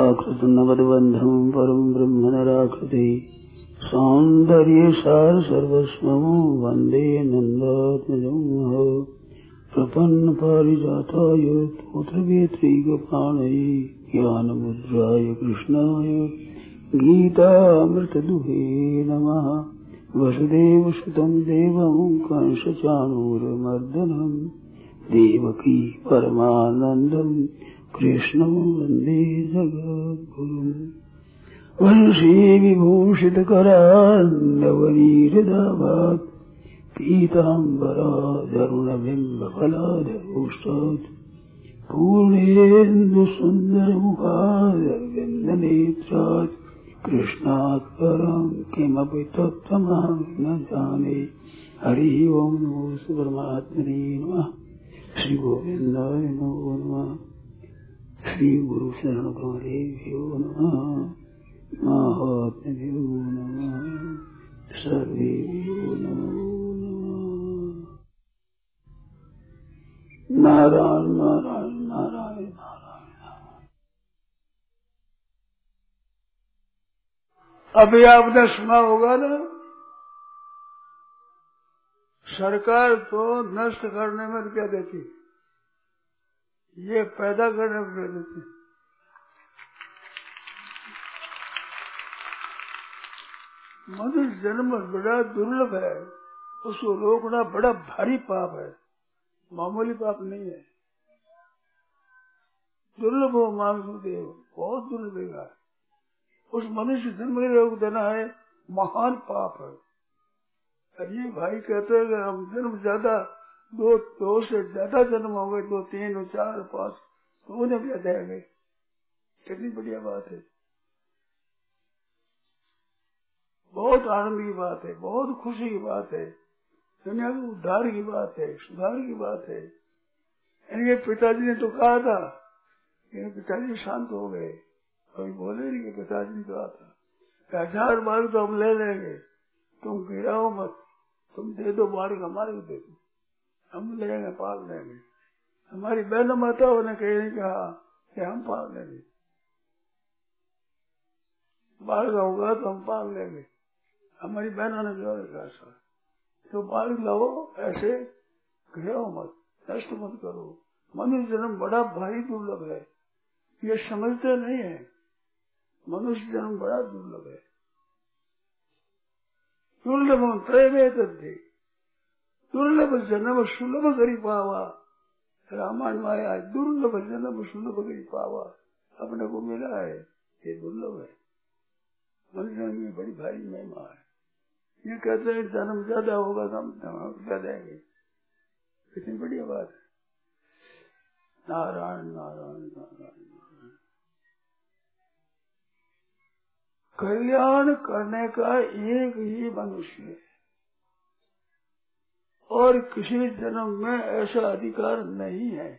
कृतनवद्बन्धं परं ब्रह्म नराकृते सौन्दर्यसार सर्वस्वं वन्दे नन्दात्मजं प्रपन्नपारिजाताय तोत्रवेत्रैकपाणये ज्ञानमुद्राय कृष्णाय गीतामृतदुहे नमः। वसुदेवसुतं देवं कंसचाणूरमर्दनं देवकी परमानन्दं कृष्णं वन्दे जगद्गुरुम्। वंशी विभूषितकरान्नवनीरदाभात् पीताम्बरादरुणबिम्बफलाधरोष्टात् पूर्णेन्दुसुन्दरमुखादरविन्दनेत्रात् कृष्णात् परं किमपि तत्त्वमहं न जाने। हरि ओं नमो परमात्मने नमः। श्री गोविन्दाय नमो नमः। श्री गुरु शरण गौरेभ्यो नमः। महात्म्यो नमः। सर्वेभ्यो नमो नमः। नारायण नारायण नारायण नारायण। अभी आपने सुना होगा ना, सरकार तो नष्ट करने में रुपया देती, ये पैदा करने में रुपया देती। मनुष्य जन्म बड़ा दुर्लभ है, उसको रोकना बड़ा भारी पाप है, मामूली पाप नहीं है। दुर्लभ हो मानसदेव, बहुत दुर्लभ है। उस मनुष्य जन्म के रोक देना है महान पाप है। और ये भाई कहते हैं कि हम जन्म ज्यादा दो से ज्यादा जन्म हो गए, 2, 3, 4, 5 तो उन्हें भी अदा गए। कितनी बढ़िया बात है, बहुत आनंद की बात है, बहुत खुशी की बात है, दुनिया के उद्धार की बात है, सुधार की बात है। इनके पिताजी ने तो कहा था, इनके पिताजी शांत हो गए, कोई बोले नहीं कि पिताजी ने कहा था 1000 बार तो हम ले लेंगे, तुम गिराओ मत, तुम दे दो बालक हमारे को दे दो, हम लेंगे पाल लेंगे। हमारी बहन माताओं ने कहीं कहा कि हम पाल लेंगे, बालक होगा तो हम पाल लेंगे। हमारी बहनों ने जो कहा सर, तो बालक लाओ, ऐसे गिराओ मत, नष्ट मत करो। मनुष्य जन्म बड़ा भारी दुर्लभ है, ये समझते नहीं है। मनुष्य जन्म बड़ा दुर्लभ है। दुर्लभ त्रय थे, दुर्लभ जन्म सुलभ करी पावा। रामायण में आया, दुर्लभ जन्म सुलभ करी पावा, अपने को मिला है, ये दुर्लभ है। मनुष्य में बड़ी भारी महिमा है। ये कहते हैं जन्म ज्यादा होगा तो हम क्या देंगे, कितनी बढ़िया बात है। नारायण नारायण नारायण नारायण। कल्याण करने का एक ही मनुष्य है, और किसी जन्म में ऐसा अधिकार नहीं है।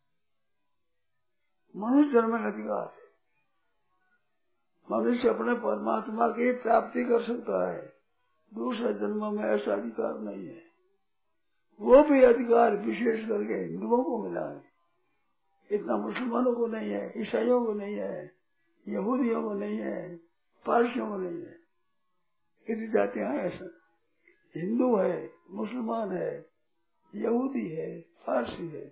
मनुष्य जन्म में अधिकार है। मनुष्य अपने परमात्मा की प्राप्ति कर सकता है, दूसरे जन्म में ऐसा अधिकार नहीं है। वो भी अधिकार विशेष करके हिंदुओं को मिला है, इतना मुसलमानों को नहीं है, ईसाइयों को नहीं है, यहूदियों को नहीं है, पारसियों को नहीं है। इतनी जातियां हैं ऐसा, हिंदू है, मुसलमान है, यहूदी है, फारसी है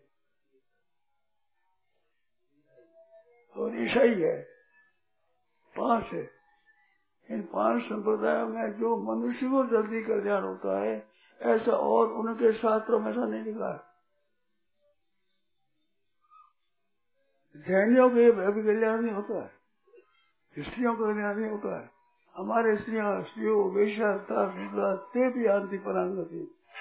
और ईसाई है, 5 है। इन 5 संप्रदायों में जो मनुष्य को जल्दी कल्याण होता है, ऐसा और उनके शास्त्रों में ऐसा नहीं लिखा है। जैनियों के अभी कल्याण नहीं होता है, स्त्रियों का कल्याण नहीं होता है। हमारे स्त्रियों वेश्यावतार ते भी आंति परांगति,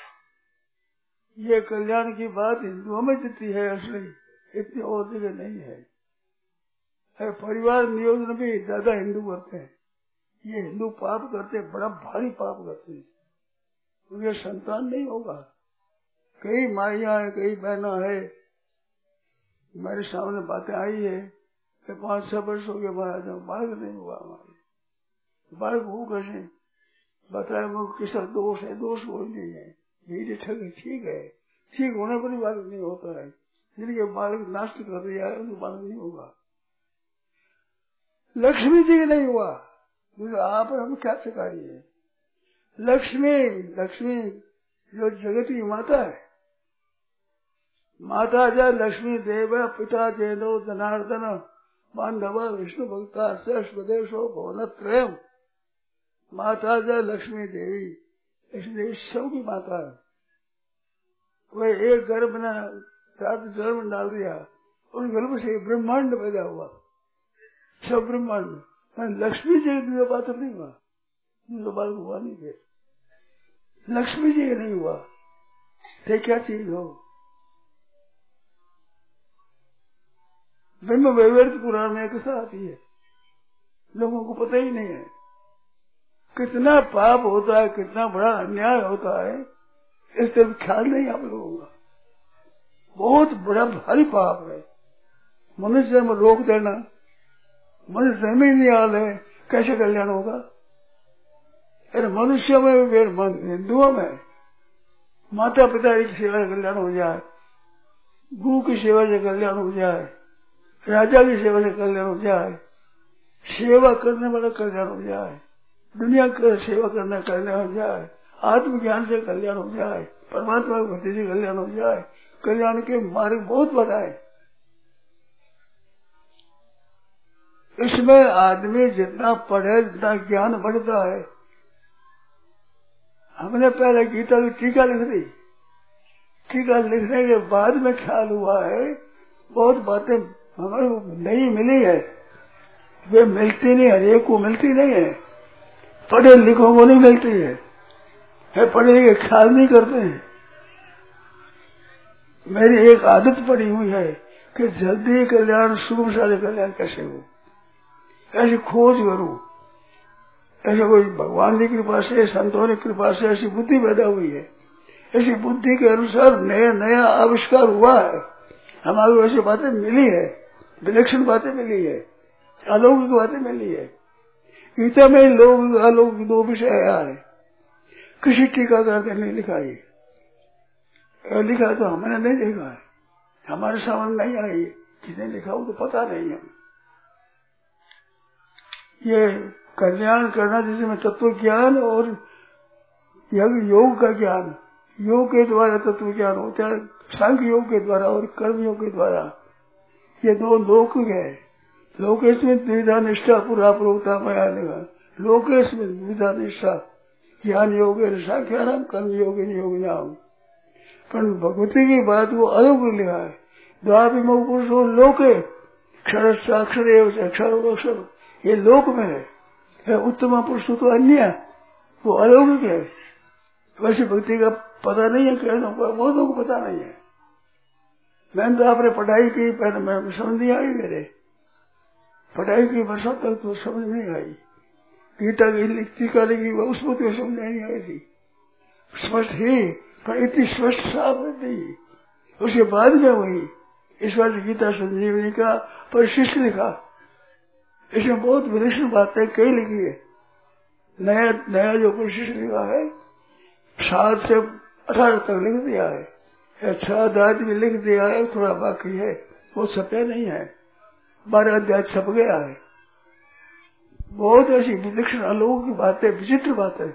ये कल्याण की बात हिंदुओं में जितनी है असली, इतनी और जगह नहीं है। परिवार नियोजन भी ज्यादा हिंदू करते हैं। ये हिंदू पाप करते हैं, बड़ा भारी पाप करते हैं, उनके संतान नहीं होगा। कई माइयां है, कई बहना है, मेरे सामने बातें आई है कि 5-6 वर्ष हो गए महाराज, बालक नहीं हुआ हमारे। बालक हो कैसे बताया, मुझे किसा दोष है, दोष कोई नहीं है, धीरे ठीक है, ठीक होने पर ही बालक नहीं होता है। जिनके बालक नष्ट कर दिया है उनको बालक नहीं होगा। लक्ष्मी जी नहीं हुआ, आप हम क्या सिखाइए। लक्ष्मी लक्ष्मी जो जगत की माता है, माता जय लक्ष्मी देव पिता जैनो जनार्दन बांधव विष्णु भक्ता स्वदेशो भवन त्रयम। माता जय लक्ष्मी देवी, इसलिए सबकी माता है। वह एक गर्भ ने सात गर्भ डाल दिया, उन गर्भ से ब्रह्मांड पैदा हुआ, सब ब्रह्मांड। लक्ष्मी जी की बात नहीं हुआ, बात हुआ नहीं थे, लक्ष्मी जी नहीं हुआ थे, क्या चीज हो। ब्रह्म वैवर्त पुराण में कथा आती है, लोगों को पता ही नहीं है कितना पाप होता है, कितना बड़ा अन्याय होता है, इस तरफ ख्याल नहीं आप लोगों का। बहुत बड़ा भारी पाप है मनुष्य जन्म रोक देना। मनुष्य जन्म ही नहीं आले, कैसे कल्याण होगा। अरे मनुष्य में फिर हिंदुओं में माता पिता की सेवा से कल्याण हो जाए, गुरु की सेवा से कल्याण हो जाए, राजा की सेवा से कल्याण हो जाए, सेवा करने वाला कल्याण हो जाए, दुनिया की सेवा करने कल्याण हो जाए, आत्मज्ञान से कल्याण हो जाए, परमात्मा की भक्ति से कल्याण हो जाए। कल्याण के मार्ग बहुत बताए। इसमें आदमी जितना पढ़े, जितना ज्ञान बढ़ता है। हमने पहले गीता की टीका लिख दी, टीका लिखने के बाद में ख्याल हुआ है बहुत बातें हमारे को नहीं मिली है, वे मिलती नहीं, हरेक को मिलती नहीं है, पढ़े लिखों को नहीं मिलती है, पढ़े लिखे ख्याल नहीं करते हैं। मेरी एक आदत पड़ी हुई है कि जल्दी कल्याण सुगम सारे कल्याण कैसे हो, ऐसी खोज करूं। ऐसे कोई भगवान की कृपा से, संतों की कृपा से ऐसी बुद्धि पैदा हुई है, ऐसी बुद्धि के अनुसार नया नया आविष्कार हुआ है, हमारी ऐसी बातें मिली है, विलक्षण बातें मिली है, अलौकिक बातें मिली है। गीता में लोग अलौकिक दो विषय आया है, किसी टीकाकार ने नहीं लिखा है, लिखा तो हमने नहीं देखा है, हमारे सामने नहीं आई, किसने लिखा हो तो पता नहीं है। ये कल्याण करना जिसमें तत्व ज्ञान और योग का ज्ञान, योग के द्वारा तत्व ज्ञान होता है, सांख्य योग के द्वारा और कर्म योग के द्वारा, ये दो लोक है। लोकेश में द्विधा निष्ठा पूरा प्रोक्ता मया लेगा, लोकेश में द्विधा निष्ठा ज्ञान योग सांख्या नाम कर्म योग योग नाम। पर भगवती की बात को अलग लिखा है, द्वाभिमुख पुरुषो लोके क्षर साक्षर अक्षर, ये लोक में है उत्तम पुरुष तो अन्य, वो अलौकिक है। वैसे भक्ति का पता नहीं है, बहुत लोगों को पता नहीं है। मैंने तो आपने पढ़ाई की, पहले मैं समझ नहीं आई, मेरे पढ़ाई की वर्षों तक तो समझ नहीं आई। गीता की लिखती का लगी उसको तो समझ नहीं आई थी, स्पष्ट ही, पर इतनी स्पष्ट साफ नहीं। उसके बाद में हुई इस बार गीता संजीवनी का परिशिष्ट लिखा, इसमें बहुत विलक्षण बातें कई लिखी है। नया नया जो परिशिष्ट लिखा है 7 से 18 तक लिख दिया है, 6 आदमी लिख दिया है, थोड़ा बाकी है, वो छपे नहीं है, 12 अध्याय छप गया है। बहुत ऐसी विलक्षण अलौकिक की बातें, विचित्र बातें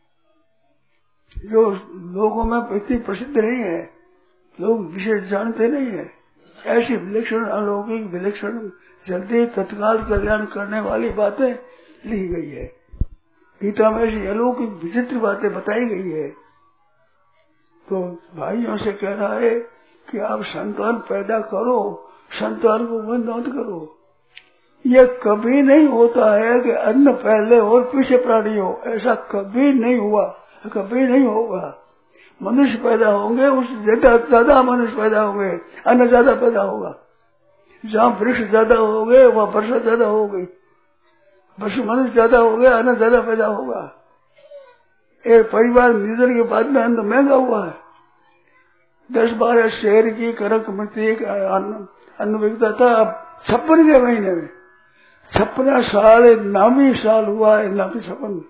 जो लोगों में इतनी प्रसिद्ध नहीं है, लोग विशेष जानते नहीं है, ऐसी विलक्षण अलौकिक विलक्षण जल्दी तत्काल कल्याण करने वाली बातें लिखी गई है। गीता में ऐसी अलौकिक विचित्र बातें बताई गई है। तो भाइयों से कह रहा है कि आप संतान पैदा करो, संतान को बंद मत करो। यह कभी नहीं होता है कि अन्न पहले और पीछे प्राणी हो, ऐसा कभी नहीं हुआ, कभी नहीं होगा। मनुष्य पैदा होंगे, उससे ज्यादा मनुष्य पैदा होंगे, अन्न ज्यादा पैदा होगा। जहाँ वृक्ष ज्यादा हो गए वहाँ वर्षा ज्यादा हो गई, वर्ष मनुष्य ज्यादा हो गया, अन्न ज्यादा पैदा होगा। एक परिवार निधन के बाद में अन्न महंगा हुआ है, 10-12 शेर की कनक मिट्टी अन्न बिकता था, अब 56 के महीने में 56 साल नामी साल हुआ है, नामी 56।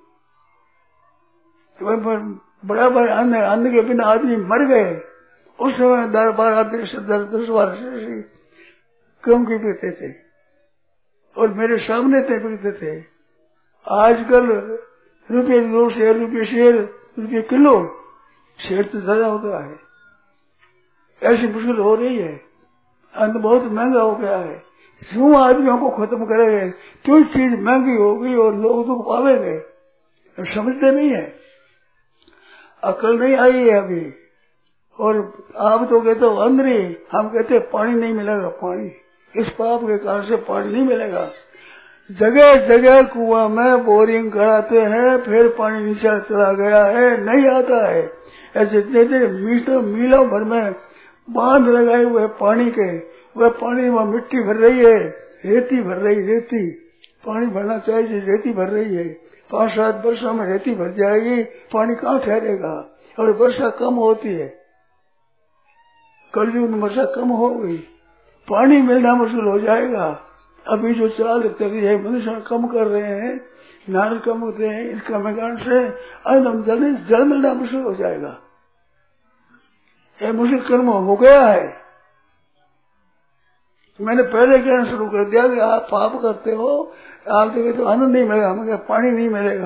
बड़ा बड़ा अन्न के बिना आदमी मर गए। उस समय 10-12 आदमी 10-12 क्यों की पीते थे, और मेरे सामने तय बिकते थे। आजकल रुपये 2 शेर, रुपये शेर, रुपये किलो, शेर तो ज्यादा होता है। ऐसी मुश्किल हो रही है, अन्न बहुत महंगा हो गया है। क्यों आदमियों को खत्म करेंगे, क्यों चीज महंगी होगी और लोग दुख पावेंगे, समझते नहीं है, अकल नहीं आई है अभी। और आप तो कहते हो अंदर, हम कहते पानी नहीं मिलेगा, पानी इस पाप के कारण से पानी नहीं मिलेगा। जगह जगह कुआं में बोरिंग कराते हैं, फिर पानी नीचे चला गया है, नहीं आता है। ऐसे मीलों भर में बांध लगाए हुए पानी के, वह पानी में मिट्टी भर रही है, रेती भर रही, रेती पानी भरना चाहिए, रेती भर रही है। 5-7 वर्षों में रेती भर जाएगी, पानी कहाँ ठहरेगा। और वर्षा कम होती है, कलयुग में वर्षा कम हो गई, पानी मिलना मुश्किल हो जाएगा। अभी जो चाल चली है, मनुष्य कम कर रहे हैं, नार कम होते हैं, इसका कारण से जल मिलना मुश्किल हो जाएगा। यह मुश्किल कर्म हो गया है। मैंने पहले कहना शुरू कर दिया कि आप पाप करते हो, आप देखे तो आनंद नहीं मिलेगा, हमें पानी नहीं मिलेगा।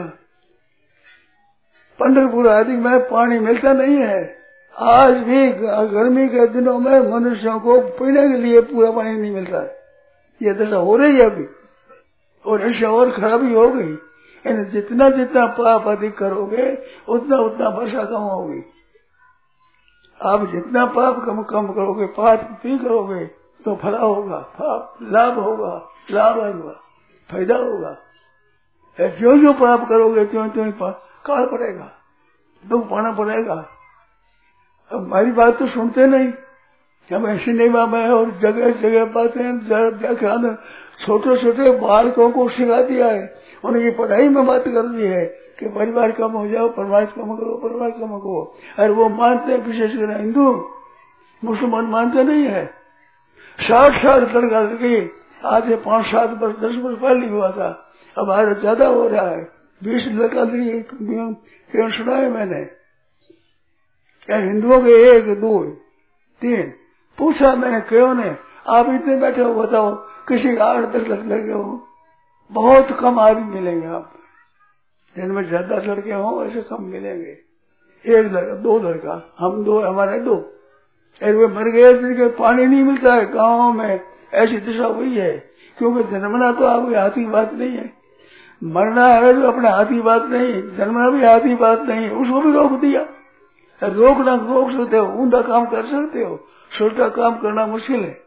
पंढरपुर आदि में पानी मिलता नहीं है। आज भी गर्मी के दिनों में मनुष्यों को पीने के लिए पूरा पानी नहीं मिलता है। ये दशा हो रही है अभी, और ऐसा और खराबी हो गई। जितना जितना पाप अधिक करोगे, उतना उतना वर्षा कम होगी। आप जितना पाप कम करोगे, पाप भी करोगे, तो फला होगा, लाभ होगा, लाभ होगा, फायदा होगा। जो जो पाप करोगे त्यों त्यों काल पड़ेगा, दुख पाना पड़ेगा। अब हमारी बात तो सुनते नहीं, हम ऐसे नहीं में और जगह जगह पाते हैं। छोटे छोटे बालकों को सिखा दिया है, उनकी पढ़ाई में बात कर दी है कि परिवार कम हो जाओ, परिवार कम करो, परिवार कम करो। और वो मानते हैं, विशेषकर हिंदू, मुसलमान मानते नहीं है। 60 साल लड़का लड़की आज से 5-7 वर्ष 10 वर्ष पहले हुआ था, अब आज ज्यादा हो रहा है। 20 लड़का लड़की सुना है मैंने। क्या हिंदुओं के 1, 2, 3 पूछा मैंने, क्यों ने आप इतने बैठे हो, बताओ किसी 8-10 लड़के हो, बहुत कम आदमी मिलेंगे आप, जिनमें ज्यादा लड़के हो ऐसे कम मिलेंगे। 1 लड़का, 2 लड़का, हम 2, हमारे 2, वे मर गए जिनके पानी नहीं मिलता है गाँव में। ऐसी दशा हुई है, क्योंकि जन्मना तो आपकी हाथ की बात नहीं है, मरना है जो अपने हाथ की बात नहीं, जन्मना भी हाथ की बात नहीं, उसको भी रोक दिया। रोकना रोक सकते हो, ऊंधा काम कर सकते हो, छोटा काम करना मुश्किल है।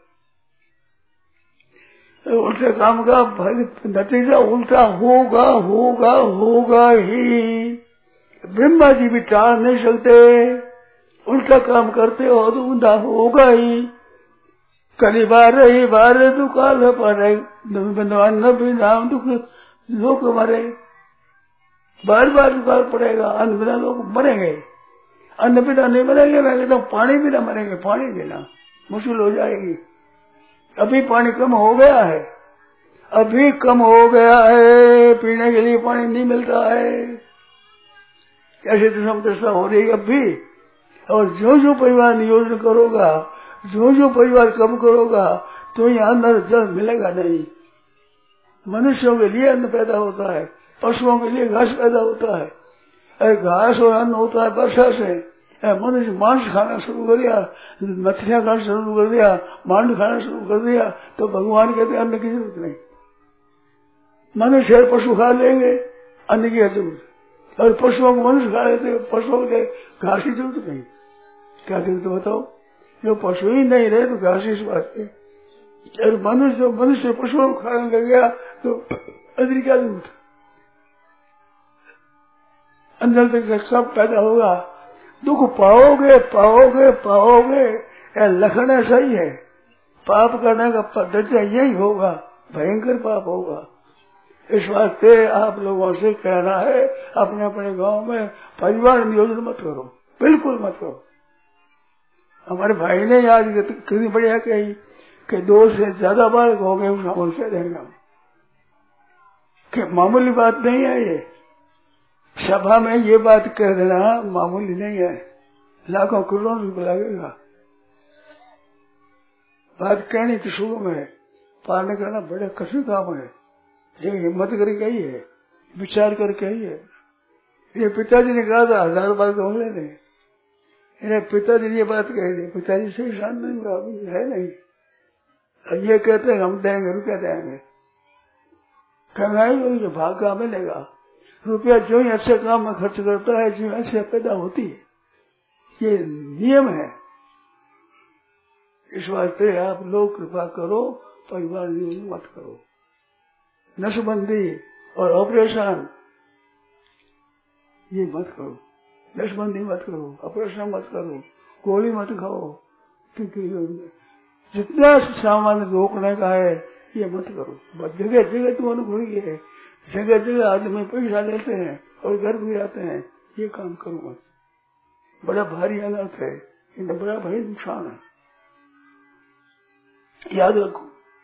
उल्टे काम का नतीजा उल्टा होगा, होगा, होगा ही। ब्रह्मा जी भी टाल नहीं सकते, उल्टा काम करते हो तो ऊंधा होगा ही। कली बार ही बार दुकाल पर नाम दुख लोग मरे, बार बार दुकाल पड़ेगा। अन्न बिना लोग मरेंगे, अन्न बिना नहीं मरेंगे, मैं कहता हूँ पानी बिना मरेंगे, पानी बिना मुश्किल हो जाएगी। अभी पानी कम हो गया है, अभी कम हो गया है, पीने के लिए पानी नहीं मिलता है। ऐसे तो समस्या हो रही है अब भी। और जो जो परिवार नियोजन करोगा, जो जो परिवार कम करोगा, तो यहाँ अन्न जल मिलेगा नहीं। मनुष्यों के लिए अन्न पैदा होता है, पशुओं के लिए घास पैदा होता है। घास और अन्न होता है वर्षा से। मनुष्य मांस खाना शुरू कर दिया, मछलियां खाना शुरू कर दिया, मांड खाना शुरू कर दिया, तो भगवान कहते अन्न की जरूरत नहीं। मनुष्य पशु खा लेंगे, अन्न की जरूरत, और पशुओं को मनुष्य खा लेते, पशुओं के घास की जरूरत नहीं। क्या जरूरत बताओ, जो पशु ही नहीं रहे तो घास इस बात है। और मनुष्य पशुओं को खाने लग गया तो अन्न क्या जरूरत। अंदर तक सब पैदा होगा, दुख पाओगे पाओगे पाओगे। लक्षण ऐसा ही है, पाप करने का दर्जा यही होगा, भयंकर पाप होगा। इस वास्ते आप लोगों से कहना है, अपने अपने गांव में परिवार नियोजन मत करो, बिल्कुल मत करो। हमारे भाई ने आज कितनी बढ़िया कही कि 2 से ज्यादा बालक हो गए, उसका उनसे देगा कि मामूली बात नहीं है। ये सभा में ये बात कह देना मामूली नहीं है, लाखों करोड़ों रुपये लगेगा। बात कहनी तो शुरू में पार करना बड़े कठिन काम है। ये हिम्मत करके ही है, विचार करके ही है। ये पिताजी ने कहा था 1000 बार तो हम लेने, इन्हें पिताजी ने ये बात कही थी, पिताजी से शांत नहीं हुआ, है नहीं। अब ये कहते हैं हम देंगे, रुपया देंगे, कमाई उनके भाग का मिलेगा। रुपया जो ही अच्छे काम में खर्च करता है, जो अच्छे पैदा होती है, ये नियम है। इस वास्ते आप लोग कृपा करो, परिवार नियम मत करो। नशबंदी और ऑपरेशन ये मत करो, नशबंदी मत करो, ऑपरेशन मत करो, गोली मत खाओ, क्योंकि जितना सामान रोकने का है ये मत करो। जगह जगह तो अनुभव है, जगह जगह आदमी पैसा लेते हैं और घर भी आते हैं, ये काम करो मत। बड़ा भारी अनर्थ है, इनका बड़ा भारी नुकसान है, याद रखो।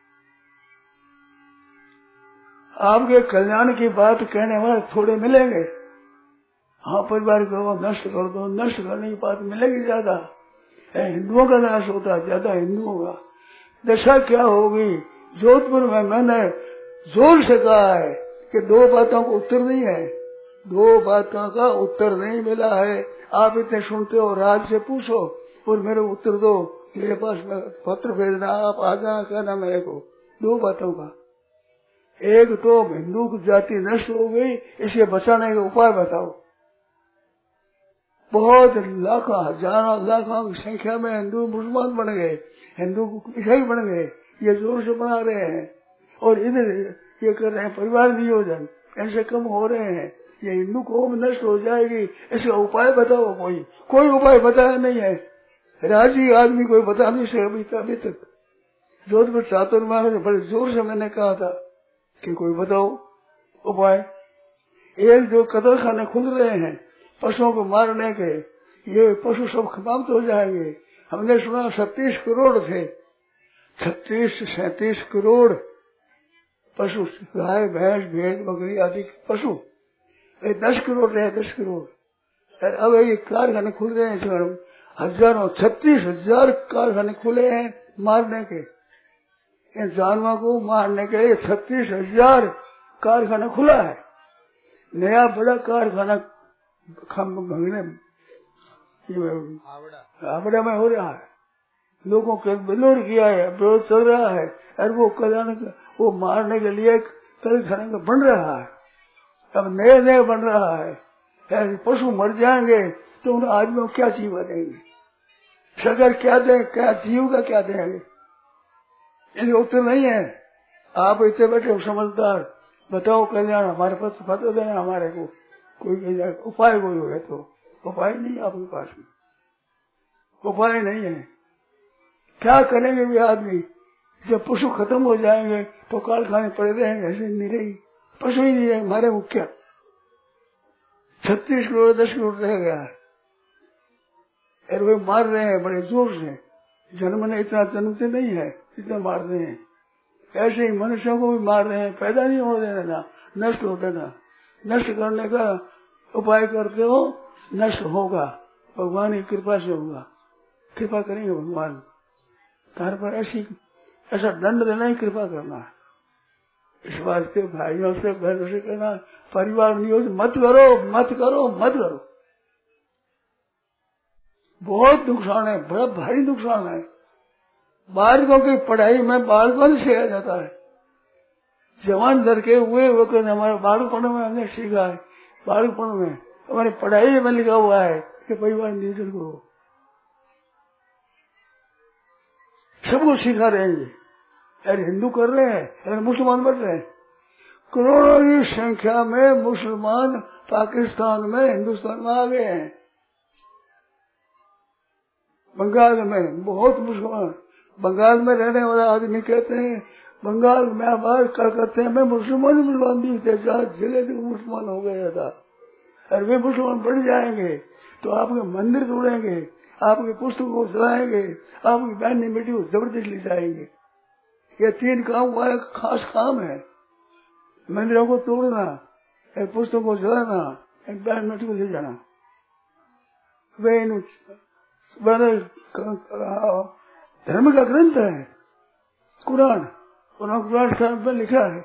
आपके कल्याण की बात कहने वाले थोड़े मिलेंगे। हाँ, परिवार को नष्ट कर दो, नष्ट करने की बात मिलेगी ज्यादा। हिंदुओं का नाश होता है ज्यादा, हिंदुओं का। दशा क्या होगी? जोधपुर में मैंने जोर से कहा है कि 2 बातों को उत्तर नहीं है, 2 बातों का उत्तर नहीं मिला है। आप इतने सुनते हो, राज से पूछो और मेरे उत्तर दो, मेरे पास पत्र भेजना, आप आ जाना, कहना मेरे को 2 बातों का। एक तो हिंदू की जाति नष्ट हो गई, इसे बचाने का उपाय बताओ। बहुत लाखों हजारों लाखों की संख्या में हिंदू मुसलमान बन गए, हिंदू ईसाई बन गए, ये जोर से बना रहे हैं। और इधर ये कर रहे हैं परिवार नियोजन, ऐसे कम हो रहे हैं। ये हिंदू कौम नष्ट हो जाएगी, इसका उपाय बताओ। कोई उपाय बताया नहीं है, राजी आदमी कोई बता नहीं सके अभी तक। जोधपुर चातुर्मा में बड़े जोर से मैंने कहा था कि कोई बताओ उपाय। एक जो कत्ल खाने खुल रहे हैं पशुओं को मारने के, ये पशु सब समाप्त हो जाएंगे। हमने सुना 37 करोड़ थे, 36-37 करोड़ पशु, गाय भैंस भेड़ बकरी आदि पशु, 10 करोड़ रहे, 10 करोड़। अब ये कारखाने खुल रहे हैं, हजारों 36,000 कारखाने खुले हैं मारने के, इन जानवरों को मारने के लिए 36,000 कारखाना खुला है। नया बड़ा कारखाना हावड़ा में हो रहा है, लोगों के विरोध किया है, विरोध चल रहा है, और वो कल्याण वो मारने के लिए कारखाना का बन रहा है। अब नए नए बन रहा है, पशु मर जाएंगे तो उन आदमियों को क्या जीवन देंगे? सरकार क्या दें, क्या जीव का क्या देंगे? इसका उत्तर नहीं है। आप इतने बैठे समझदार, बताओ कल्याण हमारे पास पता देना, हमारे को कोई उपाय कोई हो तो। उपाय नहीं आपके पास में, उपाय नहीं है। क्या करेंगे वे आदमी? जब पशु खत्म हो जाएंगे तो कारखाने पड़े रहेंगे, ऐसे नहीं रहेगी, पशु ही नहीं है हमारे को क्या। 36 करोड़ 10 करोड़ रह गया है, और वे मार रहे हैं बड़े जोर से। जन्म ने इतना जन्मते नहीं है इतना मार रहे हैं। ऐसे ही मनुष्यों को भी मार रहे हैं, पैदा नहीं हो देना, नष्ट हो देना। नष्ट करने का उपाय करते हो, नष्ट होगा, भगवान की कृपा से होगा। कृपा करेंगे भगवान तार पर, ऐसा दंड देना ही कृपा करना है। इस वास्ते भाइयों से बहनों से कहना, परिवार नियोजन मत करो, मत करो, मत करो। बहुत नुकसान है, बड़ा भारी नुकसान है। बालकों की पढ़ाई में बालकों से सिखाया जाता है। जवान लड़के हुए वक्त हमारे बालकपन में हमने सीखा है, बालकपन में हमारी पढ़ाई में लिखा हुआ है कि परिवार नियोजन करो। सबको सिखा रहे हैं, अरे हिंदू कर रहे हैं, अरे मुसलमान बन रहे हैं। करोड़ों की संख्या में मुसलमान पाकिस्तान में, हिंदुस्तान में आ गए हैं। बंगाल में बहुत मुसलमान, बंगाल में रहने वाला आदमी कहते हैं बंगाल में आवाज कलकत्ते में मुसलमान भी थे, जगह जगह मुसलमान हो गया था। और वे मुसलमान बढ़ जाएंगे तो आपके मंदिर तोड़ेंगे, आपके पुस्तकों को जलाएंगे, आपकी बहनी बेटी को जबरदस्ती ले जाएंगे। ये 3 काम वाला खास काम है, मंदिरों को तोड़ना, पुस्तकों को जलाना, बहन बेटी को ले जाना। वे धर्म का ग्रंथ है कुरान, उन्होंने कुरान शरीफ में लिखा है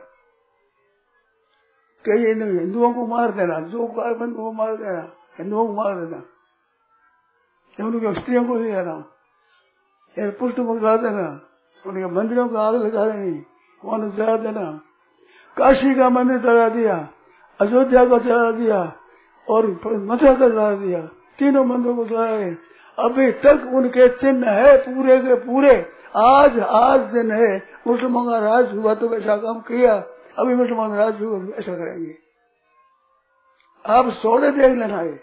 कि ये हिंदुओं को मार देना, जो बंद को मार देना, हिंदुओं को मार देना, उनकी स्त्रियों को ले जाना, पुष्ट मंगा देना, उनके मंदिरों को आग लगा देनी, वहां जला देना, काशी का मंदिर जला दिया, अयोध्या को जला दिया और मथुरा को जला दिया, तीनों मंदिरों को जलाए। अभी तक उनके चिन्ह है पूरे के पूरे। आज दिन है, मुसलमान का राज हुआ तो ऐसा काम किया, अभी मुसलमान राज हुआ तो ऐसा करेंगे। आप सोने देख लेना है,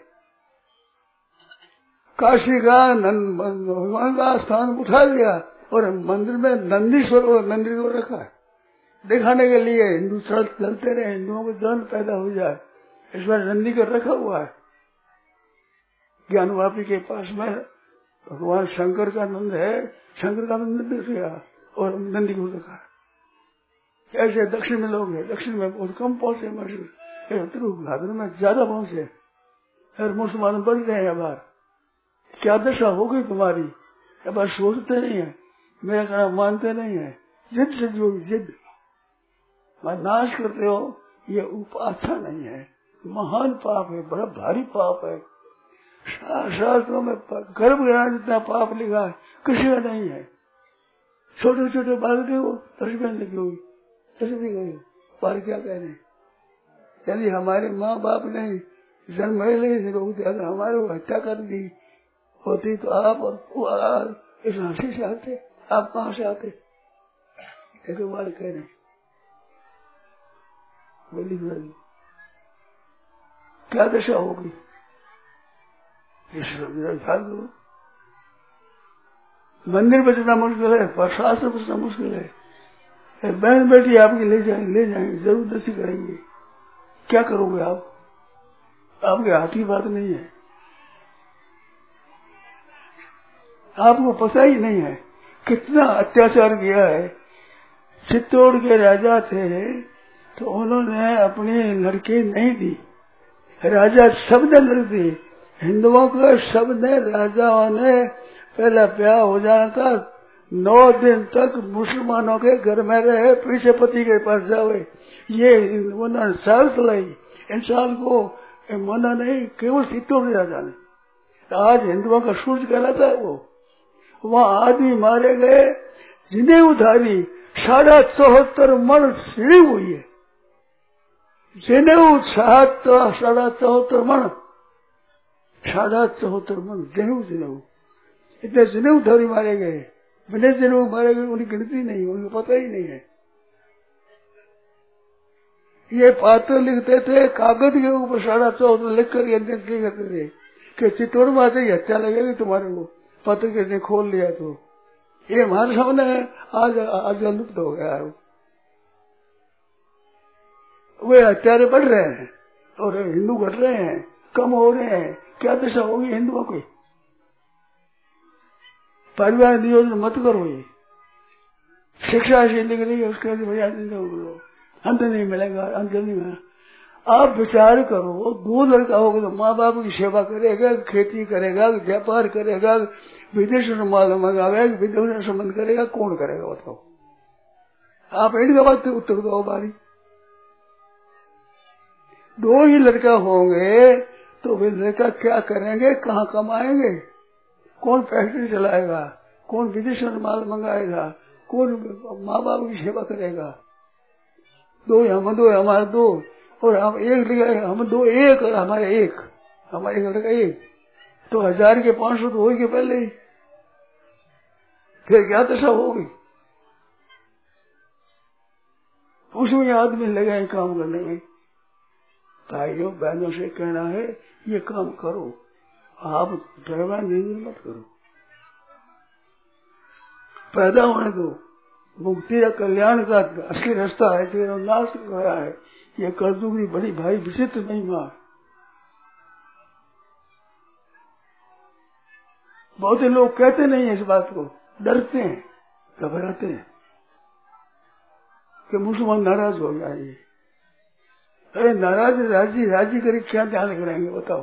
काशी का भगवान का स्थान उठा दिया और मंदिर में नंदीश्वर और नंदी को रखा है दिखाने के लिए। हिंदू चलते रहे, हिंदुओं को जन पैदा हो जाए, इस बार नंदी को रखा हुआ है। ज्ञानवापी के पास में भगवान शंकर का नंद है, शंकर का मंदिर दिखेगा और नंदी को रखा है। ऐसे दक्षिण में लोग हैं, दक्षिण में बहुत कम पहुंचे, भाद्र में ज्यादा पहुंचे और मुसलमान बढ़ रहे हैं। अब क्या दशा हो गई तुम्हारी, अब सोचते नहीं है, मेरा कहना मानते नहीं है, जिद से जो जिद नाश करते हो, ये अच्छा नहीं है, महान पाप है, बड़ा भारी पाप है। शास्त्रों में गर्भ ग्रहण जितना पाप लिखा है किसी का नहीं है। छोटे छोटे बालक को तस्वीर लगी हुई, तस्वीर गई पर क्या कह रहे, यदि हमारे माँ बाप ने जन्म अगर हमारे हत्या कर दी होती तो आप और इस हंसी से आते, आप कहाँ से आते? एक बार कह रहे बोली क्या दशा होगी, मंदिर बचना मुश्किल है, पर शास्त्र बचना मुश्किल है। बहन बेटी आपकी ले जाएंगे जबरदस्ती करेंगे, क्या करोगे आप? आपके हाथ की बात नहीं है, आपको पता ही नहीं है कितना अत्याचार किया है। चित्तौड़ के राजा थे तो उन्होंने अपनी लड़की नहीं दी, राजा सब ने लड़की दी, हिंदुओं को सब ने, राजाओं ने पहला ब्याह हो जाना था 9 दिन तक मुसलमानों के घर में रहे, पीछे पति के पास जावे, ये उन्होंने साल चलाई। इन साल को मना नहीं, केवल चित्तौड़ राजा ने। आज हिंदुओं का सूर्य कहलाता है वो। वहाँ आदमी मारे गए, जिन्हें उधारी 74.5 मन सीढ़ी हुई है, जिन्हें 74.5 मन, 74.5 मन जिन्हें इतने जिन्हें उधारी मारे गए, बिना जिन्हें मारे गए उनकी गिनती नहीं, उनको पता ही नहीं है। ये पात्र लिखते थे कागज के ऊपर 14.5 लिख कर करते थे कि चित्तौड़ में आते ही हत्या लगेगी तुम्हारे को, पत्र किसने खोल लिया तो। ये हमारे सामने आज लुप्त हो गया है। वे हत्यारे बढ़ रहे हैं और हिंदू घट रहे हैं, कम हो रहे हैं। क्या दशा होगी हिंदुओं की? परिवार नियोजन मत करो, ये शिक्षा ऐसी लिख रही है उसके भैया अंत नहीं मिलेगा, अंत नहीं मिलेगा। आप विचार करो, 2 लड़का होगा तो माँ बाप की सेवा करेगा, खेती करेगा, व्यापार करेगा, विदेश में माल मंगावेगा, विदेश में संबंध करेगा, कौन करेगा बताओ? आप इनका बात उत्तर दो बारी। 2 ही लड़का होंगे तो वे लड़का क्या करेंगे, कहाँ कमाएंगे, कौन फैक्ट्री चलाएगा, कौन विदेश में माल मंगाएगा, कौन माँ बाप की सेवा करेगा? 2 हमारे 2 और हम 1 लड़का, हम 2 1 और हमारे 1, हमारे 1 लड़का 1, तो 1000 के 500 तो होगी पहले ही। फिर क्या दशा होगी? उसमें आदमी लगे काम करने में। भाइयों बहनों से कहना है ये काम करो, आप ड्राइवर निर्णय मत करो, पैदा होने दो। मुक्ति या कल्याण का असली रास्ता है जो नाश गया है। ये कर्जों की बड़ी भाई विचित्र महिमा। बहुत से लोग कहते नहीं है इस बात को, डरते हैं, घबराते हैं कि मुसलमान नाराज हो जाएंगे। अरे नाराज राजी करे क्या ध्यान करेंगे बताओ?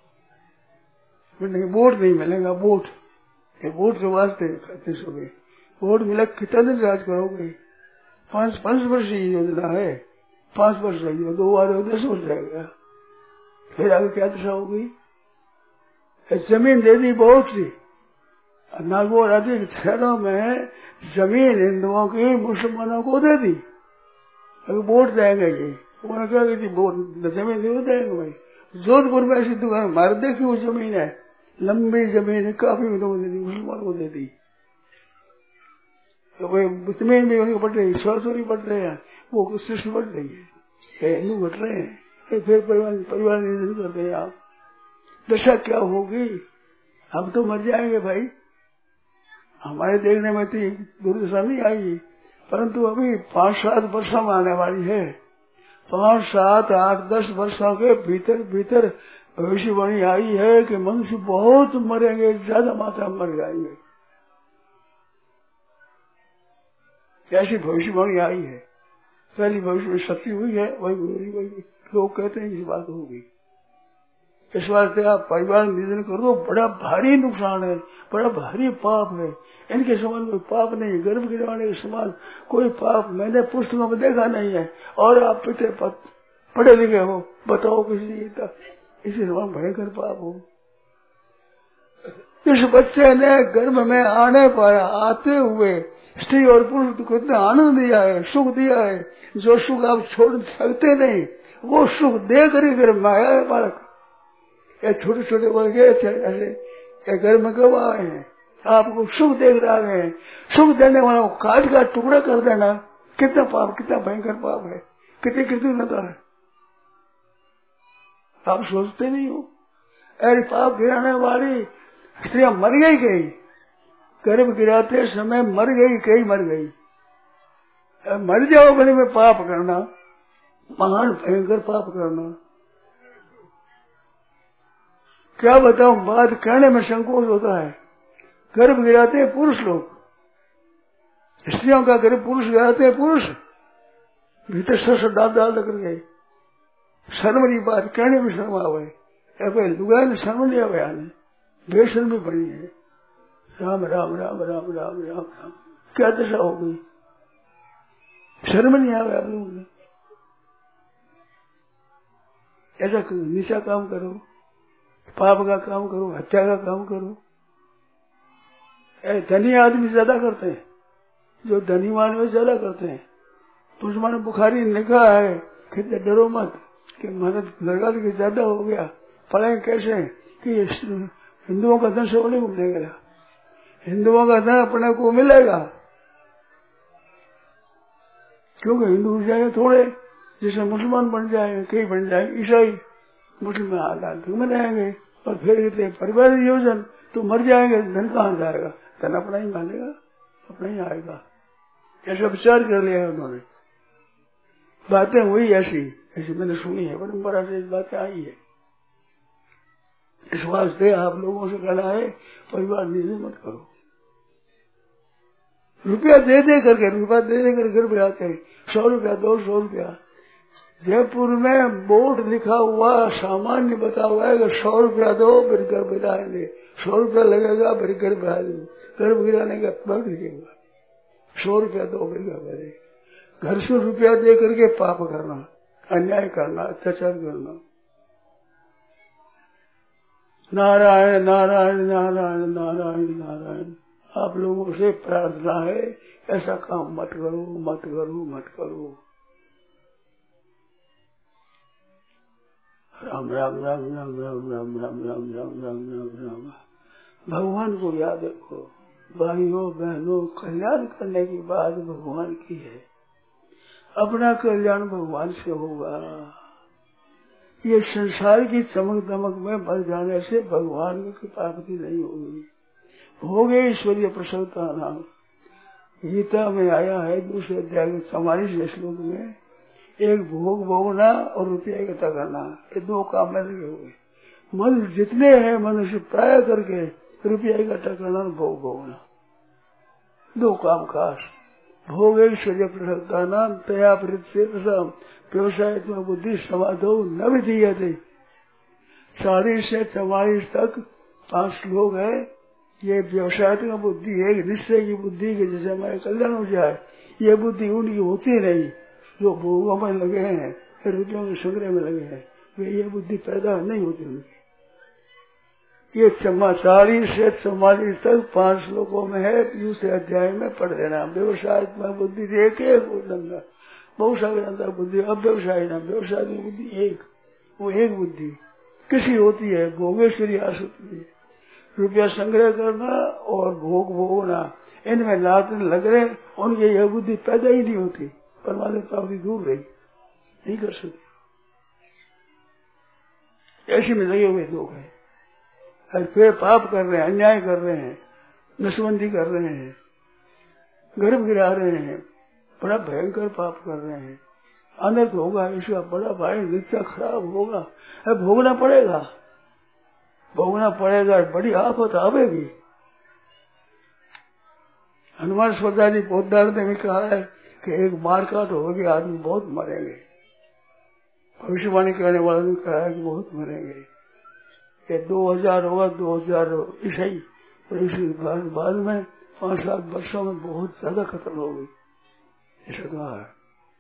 नहीं, वोट नहीं मिलेगा, वोट के वास्ते कहते सुबह वोट मिला कितना दिन राज करोगे? 5 वर्ष की योजना है, 5 वर्ष रहेगी, 2 बार 10 वर्ष रहेगा, फिर आगे क्या दशा होगी। जमीन दे दी बहुत सी, नागौर आदि शहरों में जमीन हिंदुओं की मुसलमानों को दे दी, अगर वोट देंगे ये, उन्होंने कहा कि जमीन दे देंगे भाई। जोधपुर में ऐसी दुकान हमारे देखी वो जमीन है, लंबी जमीन है, काफी लोगों ने दी, मुसलमानों को दे दी। तो भाई जमीन भी उनको बढ़ रही, 100 बढ़ रहे हैं, वो शिष्य बढ़ रही है, हिंदू बढ़ रहे हैं, फिर परिवार निधन करते हैं आप। दशा क्या होगी, हम तो मर जाएंगे भाई, हमारे देखने में तो दुर्दशा नहीं आई, परंतु अभी 5-7 वर्षों में आने वाली है। 5, 7, 8, 10 वर्षों के भीतर भीतर भविष्यवाणी आई है कि मनुष्य बहुत मरेंगे, ज्यादा मात्रा में मर जाएंगे, ऐसी भविष्यवाणी आई है। पहली भविष्य में सच्ची हुई है, वही लोग कहते हैं इस बात होगी। इस वास्ते आप परिवार निधन कर दो, बड़ा भारी नुकसान है, बड़ा भारी पाप है। इनके समान कोई पाप नहीं, गर्भ गिरवाने के समान कोई पाप मैंने पुस्तकों में देखा नहीं है। और आप पढ़े लिखे हो, बताओ किसी इसी समान भयंकर पाप हो। इस बच्चे ने गर्भ में आने पाया, आते हुए स्त्री और पुरुष को इतना आनंद दिया है, सुख दिया है, जो सुख आप छोड़ सकते नहीं, वो सुख दे कर गर्भ में आया है बालक। ये छोटे छोटे बच्चे ऐसे घर में कब आए हैं, आपको सुख देख रहा है, सुख देने वाला को काट का टुकड़ा कर देना कितना पाप, कितना भयंकर पाप है, कितनी कृतज्ञता है, आप सोचते नहीं हो। अरे पाप गिराने वाली स्त्रियां मर गई, गर्भ गिराते समय मर गई, कई मर गई। मर जाओ बने में पाप करना, महान भयंकर पाप करना, क्या बताऊं, बात कहने में संकोच होता है। गर्भ गिराते हैं पुरुष लोग, स्त्रियों का गर्भ पुरुष गिराते हैं पुरुष, भीतर सर डाल कर गए। शर्म की बात, कहने में शर्म आवे, लुगाई ने शर्म नहीं आवे, आने बेशर्मी बनी है। राम राम राम राम राम राम राम, क्या दशा हो गई, शर्म नहीं आवे आप लोगों ने। ऐसा नीचा काम करो, पाप का काम करो, हत्या का काम करो। धनी आदमी ज्यादा करते हैं, जो धनीवान में ज्यादा करते हैं। मुसलमान बुखारी ने कहा है कि डरो मत कि महाराज लड़का तो ज्यादा हो गया, पढ़े कैसे कि हिंदुओं का धन सोने को मिलेगा, हिंदुओं का धन अपने को मिलेगा, क्योंकि हिंदू हो जाए थोड़े, जैसे मुसलमान बन जाए, कई बन जाए ईसाई, मुसलमान में रहेंगे, और फिर परिवार नियोजन तो मर जाएंगे, धन कहाँ जाएगा, धन अपना ही मानेगा, अपना ही आएगा। ऐसा विचार कर लिया है उन्होंने, बातें हुई ऐसी मैंने सुनी है, परंपरा से बातें आई है। इस वास्ते आप लोगों से कहना है परिवार नियोजन मत करो। रुपया दे दे कर घर पे आते हैं, 100 रुपया 200 रुपया। जयपुर में बोर्ड लिखा हुआ सामान्य बता हुआ है कि 100 रुपया दो फिर घर बिठाएंगे, 100 रुपया लगेगा फिर घर बिठा दो, घर गिराने का पद लिखेगा, 100 रुपया दो फिर घर बने। घर से रुपया दे करके पाप करना, अन्याय करना, अत्याचार करना। नारायण नारायण नारायण नारायण नारायण। आप लोगों से प्रार्थना है ऐसा काम मत करो, मत करो, मत करो। राम राम राम राम राम राम राम राम राम राम राम राम। भगवान को याद रखो भाइयों बहनों, कल्याण करने की बात भगवान की है, अपना कल्याण भगवान से होगा। ये संसार की चमक दमक में बढ़ जाने से भगवान की प्राप्ति नहीं होगी। भोगे ईश्वरीय प्रसन्नता नाम गीता में आया है, दूसरे अध्याय में 44वें श्लोक में, एक भोग भोगना और रुपया इकट्ठा करना, ये 2 काम में लगे हुए। मन जितने हैं मनुष्य प्राय करके रुपया इकट्ठा करना और भोग भोगना, 2 काम खास। भोग ऐश्वर्य प्रसन्नता नाम तया प्रतिशत व्यवसाय में बुद्धि समाधो न विधीयते। 40 से 44 तक 5 श्लोक है। ये व्यवसाय बुद्धि है, निश्चय की बुद्धि के जैसे हमारे कल्याण हो जाए, ये बुद्धि उनकी होती नहीं जो भोगों में लगे हैं, रुचियों के संग्रह में लगे हैं, वे ये बुद्धि पैदा नहीं होती उनकी। ये 44 से 44 तक 5 श्लोकों में है, दूसरे अध्याय में पढ़ लेना। व्यवसाय में बुद्धि एक एक बहुत सारे अंदर बुद्धि, अब व्यवसाय ना, व्यवसाय में बुद्धि एक, वो एक बुद्धि किसी होती है, भोगेश्वरी आसुति है। रुपया संग्रह करना और भोग भोगना, इनमें लात लग रहे, उनकी यह बुद्धि पैदा ही नहीं होती, परमात्मा प्राप्ति दूर रही, नहीं कर सकती। ऐसे में लगे हुए लोग हैं, हर फिर पाप कर रहे हैं, अन्याय कर रहे हैं, नशबंदी कर रहे हैं, गर्भ गिरा रहे हैं, बड़ा भयंकर पाप कर रहे हैं। अनर्थ होगा, इसका बड़ा भाई नित्य खराब होगा, भोगना पड़ेगा, भोगना पड़ेगा, बड़ी आफत आवेगी। हनुमान स्पर्धा जी पोदार ने भी कहा है कि एक मार का तो होगी, आदमी बहुत मरेंगे। भविष्यवाणी करने वालों ने कहा है कि बहुत मरेंगे, ये 2000 होगा, 2000 ईसाई, और इसी बाद में 5-7 वर्षों में बहुत ज्यादा खत्म होगी, ऐसा कहा है।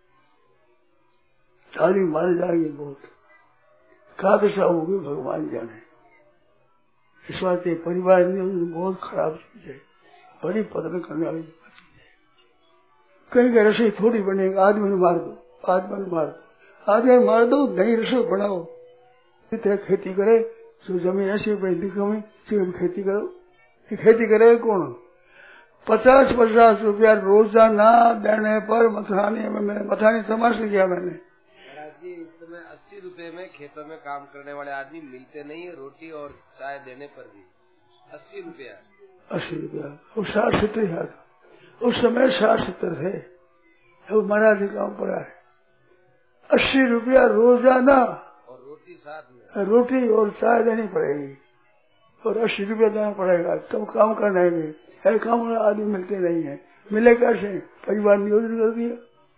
आदमी मारे जाएंगे बहुत, क्या दशा होगी भगवान जाने। इस वास्ते परिवार में बहुत खराब चीज है, बड़ी पतन करने वाली चीज है। कहीं का रसोई थोड़ी बनेगी, आदमी ने मार दो, आदमी ने मार दो, आदमी मार दो, नई रसोई बनाओ, इतने खेती करे, जो जमीन ऐसी पड़ी कमी, सिर्फ खेती करो, खेती करेगा कौन? 50-50 रुपया रोजाना देने पर मथानी समाज किया मैंने। जी इस समय 80 रुपए में खेतों में काम करने वाले आदमी मिलते नहीं है, रोटी और चाय देने पर भी 80 रुपया। 80 रुपया, वो 60-70 हजार, उस समय 60-70 थे, वो महाराज काम पड़ा है। 80 रुपया रोजाना, और रोटी साथ में, रोटी और चाय देनी पड़ेगी, और 80 रुपया देना पड़ेगा, तब काम करना है। काम आदमी मिलते नहीं है, मिले कैसे? परिवार नियोजन कर दिया।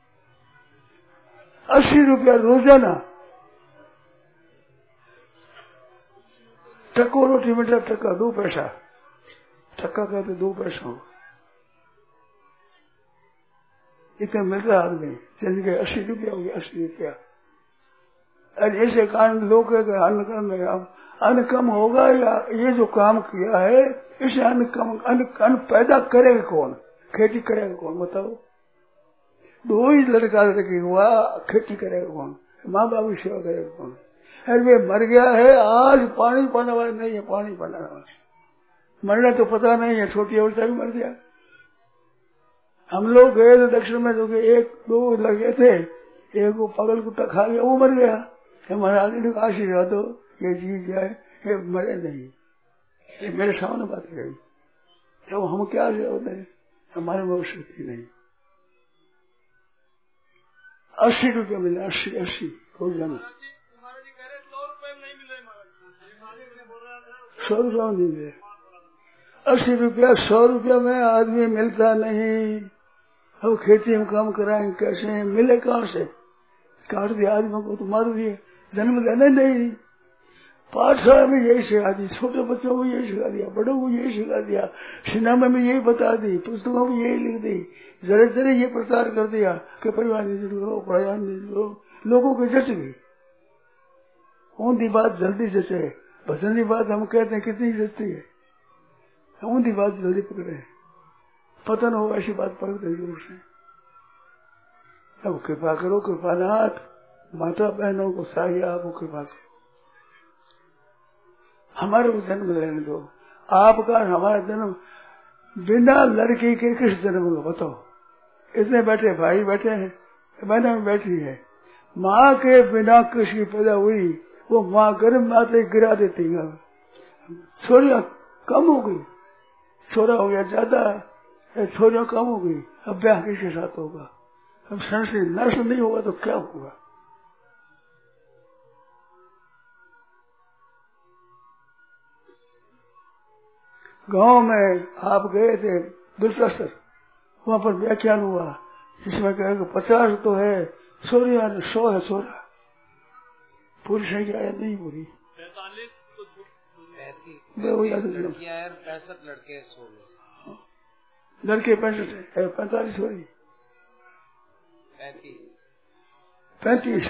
80 रुपया रोजाना, टको रोटी मिलता, टका 2 पैसा, टक्का कहते 2 पैसा, इतना मिलता आदमी, चल गए 80 रुपया हो गया, 80 रुपया। अरे ऐसे कारण लोग अन्न कम है, अन्न कम होगा, या ये जो काम किया है इसे अन्न पैदा करेगा कौन? खेती करेगा कौन? बताओ। 2 ही लड़का लड़की हुआ, खेती करेगा कौन? माँ बाप की सेवा करेगा कौन? अरे वे मर गया है, आज पानी पाने वाला नहीं है, पानी पाने वाला मरना तो पता नहीं है, छोटी अवस्था भी मर गया। हम लोग गए तो दक्षिण में जो 1-2 लगे थे, एक वो पागल कुत्ता खा गया, वो मर गया। हमारा आदमी को आशीर्वाद दो, ये जीत जाए, ये मरे नहीं, ये मेरे सामने बात कही, तो हम क्या होते हैं, हमारे में शक्ति नहीं। 80 रुपये मिले, 80 रोजाना, 100 रुपया नहीं मिले, 80 रुपया 100 रुपया में आदमी मिलता नहीं। अब खेती में काम कराएंगे कैसे? मिले कहाँ से? काट दिया आदमी को तो मार दिए, जन्म देना नहीं। पाठशाला में यही सिखा दी, छोटे बच्चों को यही सिखा दिया, बड़ों को यही सिखा दिया, सिनेमा में यही बता दी, पुस्तकों में यही लिख दी, जरे जरे ये प्रचार कर दिया कि परिवार निजी करो, पढ़ाई निजी करो, लोगों को जच गई। ऊंधी बात जल्दी जचे, भजन की बात हम कहते हैं कितनी जचती है, ऊंधी बात जल्दी पकड़े, पतन हो ऐसी बात पकड़ते जरूर से। अब कृपा करो, कृपानाथ, माता बहनों को चाहिए आपको कृपा करो, हमारे को जन्म लेने दो। आपका हमारा जन्म बिना लड़की के किस जन्म का बताओ? इतने बैठे भाई बैठे हैं, बहना में बैठी है, माँ के बिना किसकी पैदा हुई, वो माँ गर्भ में आते गिरा देती है। छोरियां कम हो गई, छोरा हो गया ज्यादा, छोरियां कम हो गई, अब ब्याह किसके साथ होगा? अब संस्कृत नष्ट नहीं होगा तो क्या होगा? गांव में आप गए थे दुर्शस्त्र, वहां पर व्याख्यान हुआ जिसमें कहेगा 50 तो है छोरिया, 100 है छोरा, पूरी संख्या नहीं पूरी, 65 लड़के 16 लड़के 65 है, 45 छोरी, 35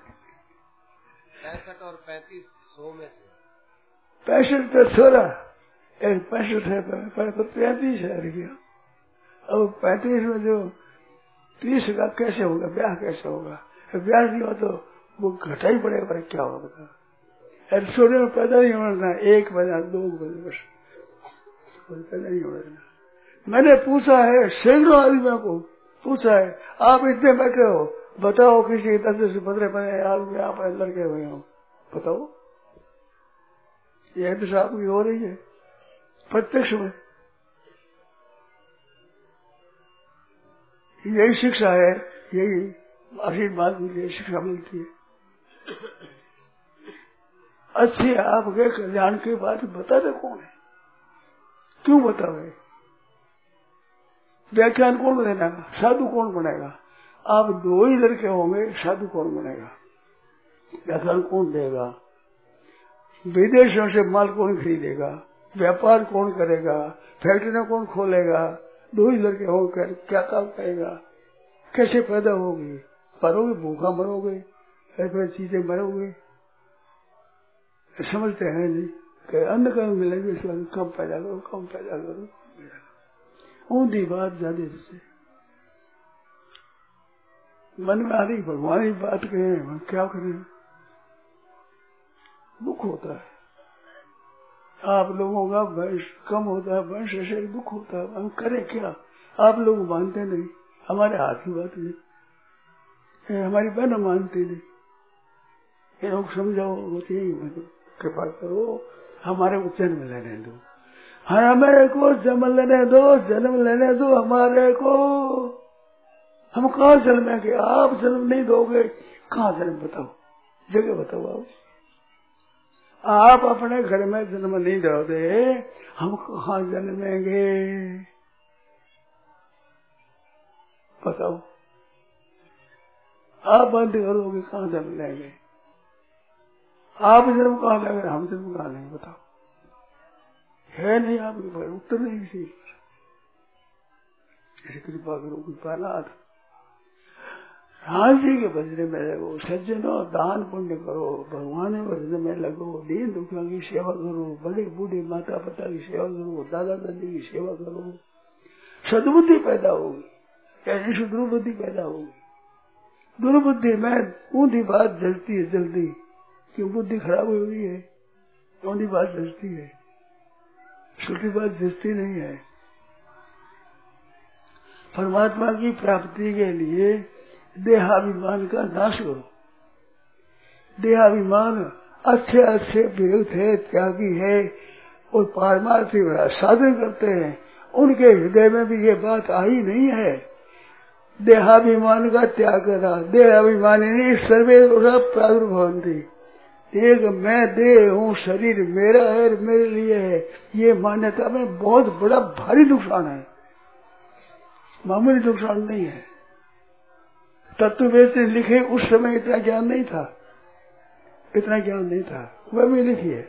65 और 35 100 में से 65 तो थोड़ा 65 है पर 35 है रुपया। अब 35 में जो 30 का कैसे होगा, ब्याह कैसे होगा? ब्याह नहीं हो तो वो घटा ही पड़ेगा, पर क्या होगा बता? सोने में पैदा नहीं होना, 1 बजा 2 बजे बस पैदा नहीं होना। मैंने पूछा है, सैकड़ों आदमियों को पूछा है, आप इतने बैठे हो, बताओ किसी 10 से 15 आदमी आप लड़के हुए हो, बताओ। यह दशा आपकी हो रही है प्रत्यक्ष में। यही शिक्षा है, यही आशीर्वाद मिलती है, शिक्षा मिलती है। अच्छी आपके कल्याण की बात बताते कौन है? क्यों बतावे? व्याख्यान कौन देना? साधु कौन बनेगा? आप 2 ही लड़के होंगे, साधु कौन बनेगा? व्याख्यान कौन देगा? विदेशों से माल कौन खरीदेगा? व्यापार कौन करेगा? फैक्ट्रियां कौन खोलेगा? 2 ही लड़के होंगे, क्या काम करेगा? कैसे पैदा होगी? मरोगे, भूखा मरोगे, ऐसी चीजें मरोगे। समझते हैं नहीं कि अन्न कम मिलेगी, कम पैदा करो, कम पैदा करो। ऊंधी बात ज्यादा से मन में आ रही, भगवान की बात कहे, हम क्या करें? दुख होता है। आप लोगों का वंश कम होता है, वंश से दुख होता है, हम करें क्या? आप लोग मानते नहीं, हमारे हाथ की बात नहीं, हमारी बहन मानती नहीं। ये लोग समझाओ, होती कृपा करो, हमारे को जन्म लेने दो, हमारे को जन्म लेने दो, जन्म लेने दो हमारे को। हम कहाँ जन्मेंगे? आप जन्म नहीं दोगे, कहाँ जन्म? बताओ, जगह बताओ। आप अपने घर में जन्म नहीं दोगे, हम कहाँ जन्मेंगे? बताओ। आप बंद करोगे, कहाँ जन्म लेंगे? आप जन्म कहाँ लेंगे, हम जन्म कहाँ लेंगे? बताओ। है नहीं आपके पास उत्तर नहीं किसी। ऐसी कृपा करो, कृपानाथ। राम जी के भजन में लगो, सज्जनों दान पुण्य करो, भगवान के भजन में लगो, दीन दुखियों की सेवा करो, बड़े बूढ़े माता पिता की सेवा करो, दादा दादी की सेवा करो। सद्बुद्धि पैदा होगी, ऐसी दुर्बुद्धि पैदा होगी। दुर्बुद्धि में ऊंधी बात जलती है जल्दी, क्यों? बुद्धि खराब हुई है, ऊंधी बात जलती है, छोटी बात जलती नहीं है। परमात्मा की प्राप्ति के लिए देहाभिमान का नाश करो। देहाभिमान अच्छे अच्छे विरुद्ध है, त्यागी है और पारमार्थी साधन करते हैं, उनके हृदय में भी ये बात आई नहीं है। देहाभिमान का त्याग करा, देहाभिमानी सर्वे प्रादुर्भवन्ति। एक मैं देह हूँ, शरीर मेरा है, मेरे लिए है, ये मान्यता में बहुत बड़ा भारी नुकसान है, मामूली नुकसान नहीं है। तत्ववेद ने लिखे उस समय इतना ज्ञान नहीं था, इतना ज्ञान नहीं था, वह भी लिखी है,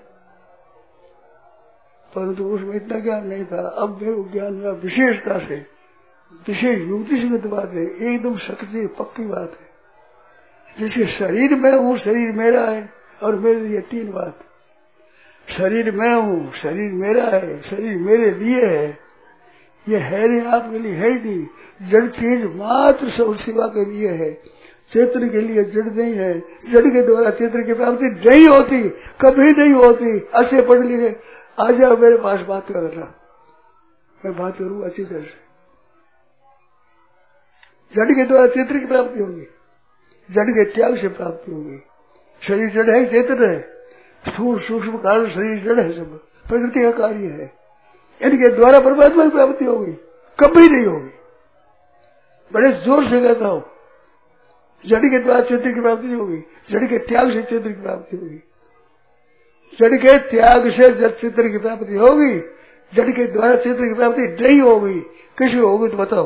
परंतु उसमें इतना ज्ञान नहीं था। अब मेरे ज्ञान हुआ विशेषता से, विशेष युक्ति से बात है, एकदम सच्ची पक्की बात है। जैसे शरीर में हूँ, शरीर मेरा है और मेरे लिए 3 बात। शरीर मैं हूँ, शरीर मेरा है, शरीर मेरे लिए है, ये है नहीं, आपके लिए है ही नहीं। जड़ चीज मात्र सब सेवा के लिए है, चेतन के लिए जड़ नहीं है। जड़ के द्वारा चेतन की प्राप्ति नहीं होती, कभी नहीं होती। अच्छे पढ़ लिखे आ जाओ मेरे पास बात करना, मैं बात करूँ अच्छी तरह से। जड़ के द्वारा चेतन की प्राप्ति होगी, जड़ के त्याग से प्राप्ति होगी। शरीर जड़ है, चेतन है, स्थूल सूक्ष्म कारण शरीर जड़ है, सब प्रकृति का कार्य है। इनके द्वारा परमात्मा की प्राप्ति होगी, कभी नहीं होगी। बड़े जोर से कहता हूं, जड़ के द्वारा चेतन की प्राप्ति होगी, जड़ के त्याग से चेतन की प्राप्ति होगी। जड़ के त्याग से जब चेतन की प्राप्ति होगी, जड़ के द्वारा चेतन की प्राप्ति नहीं होगी। किसी होगी तो बताओ,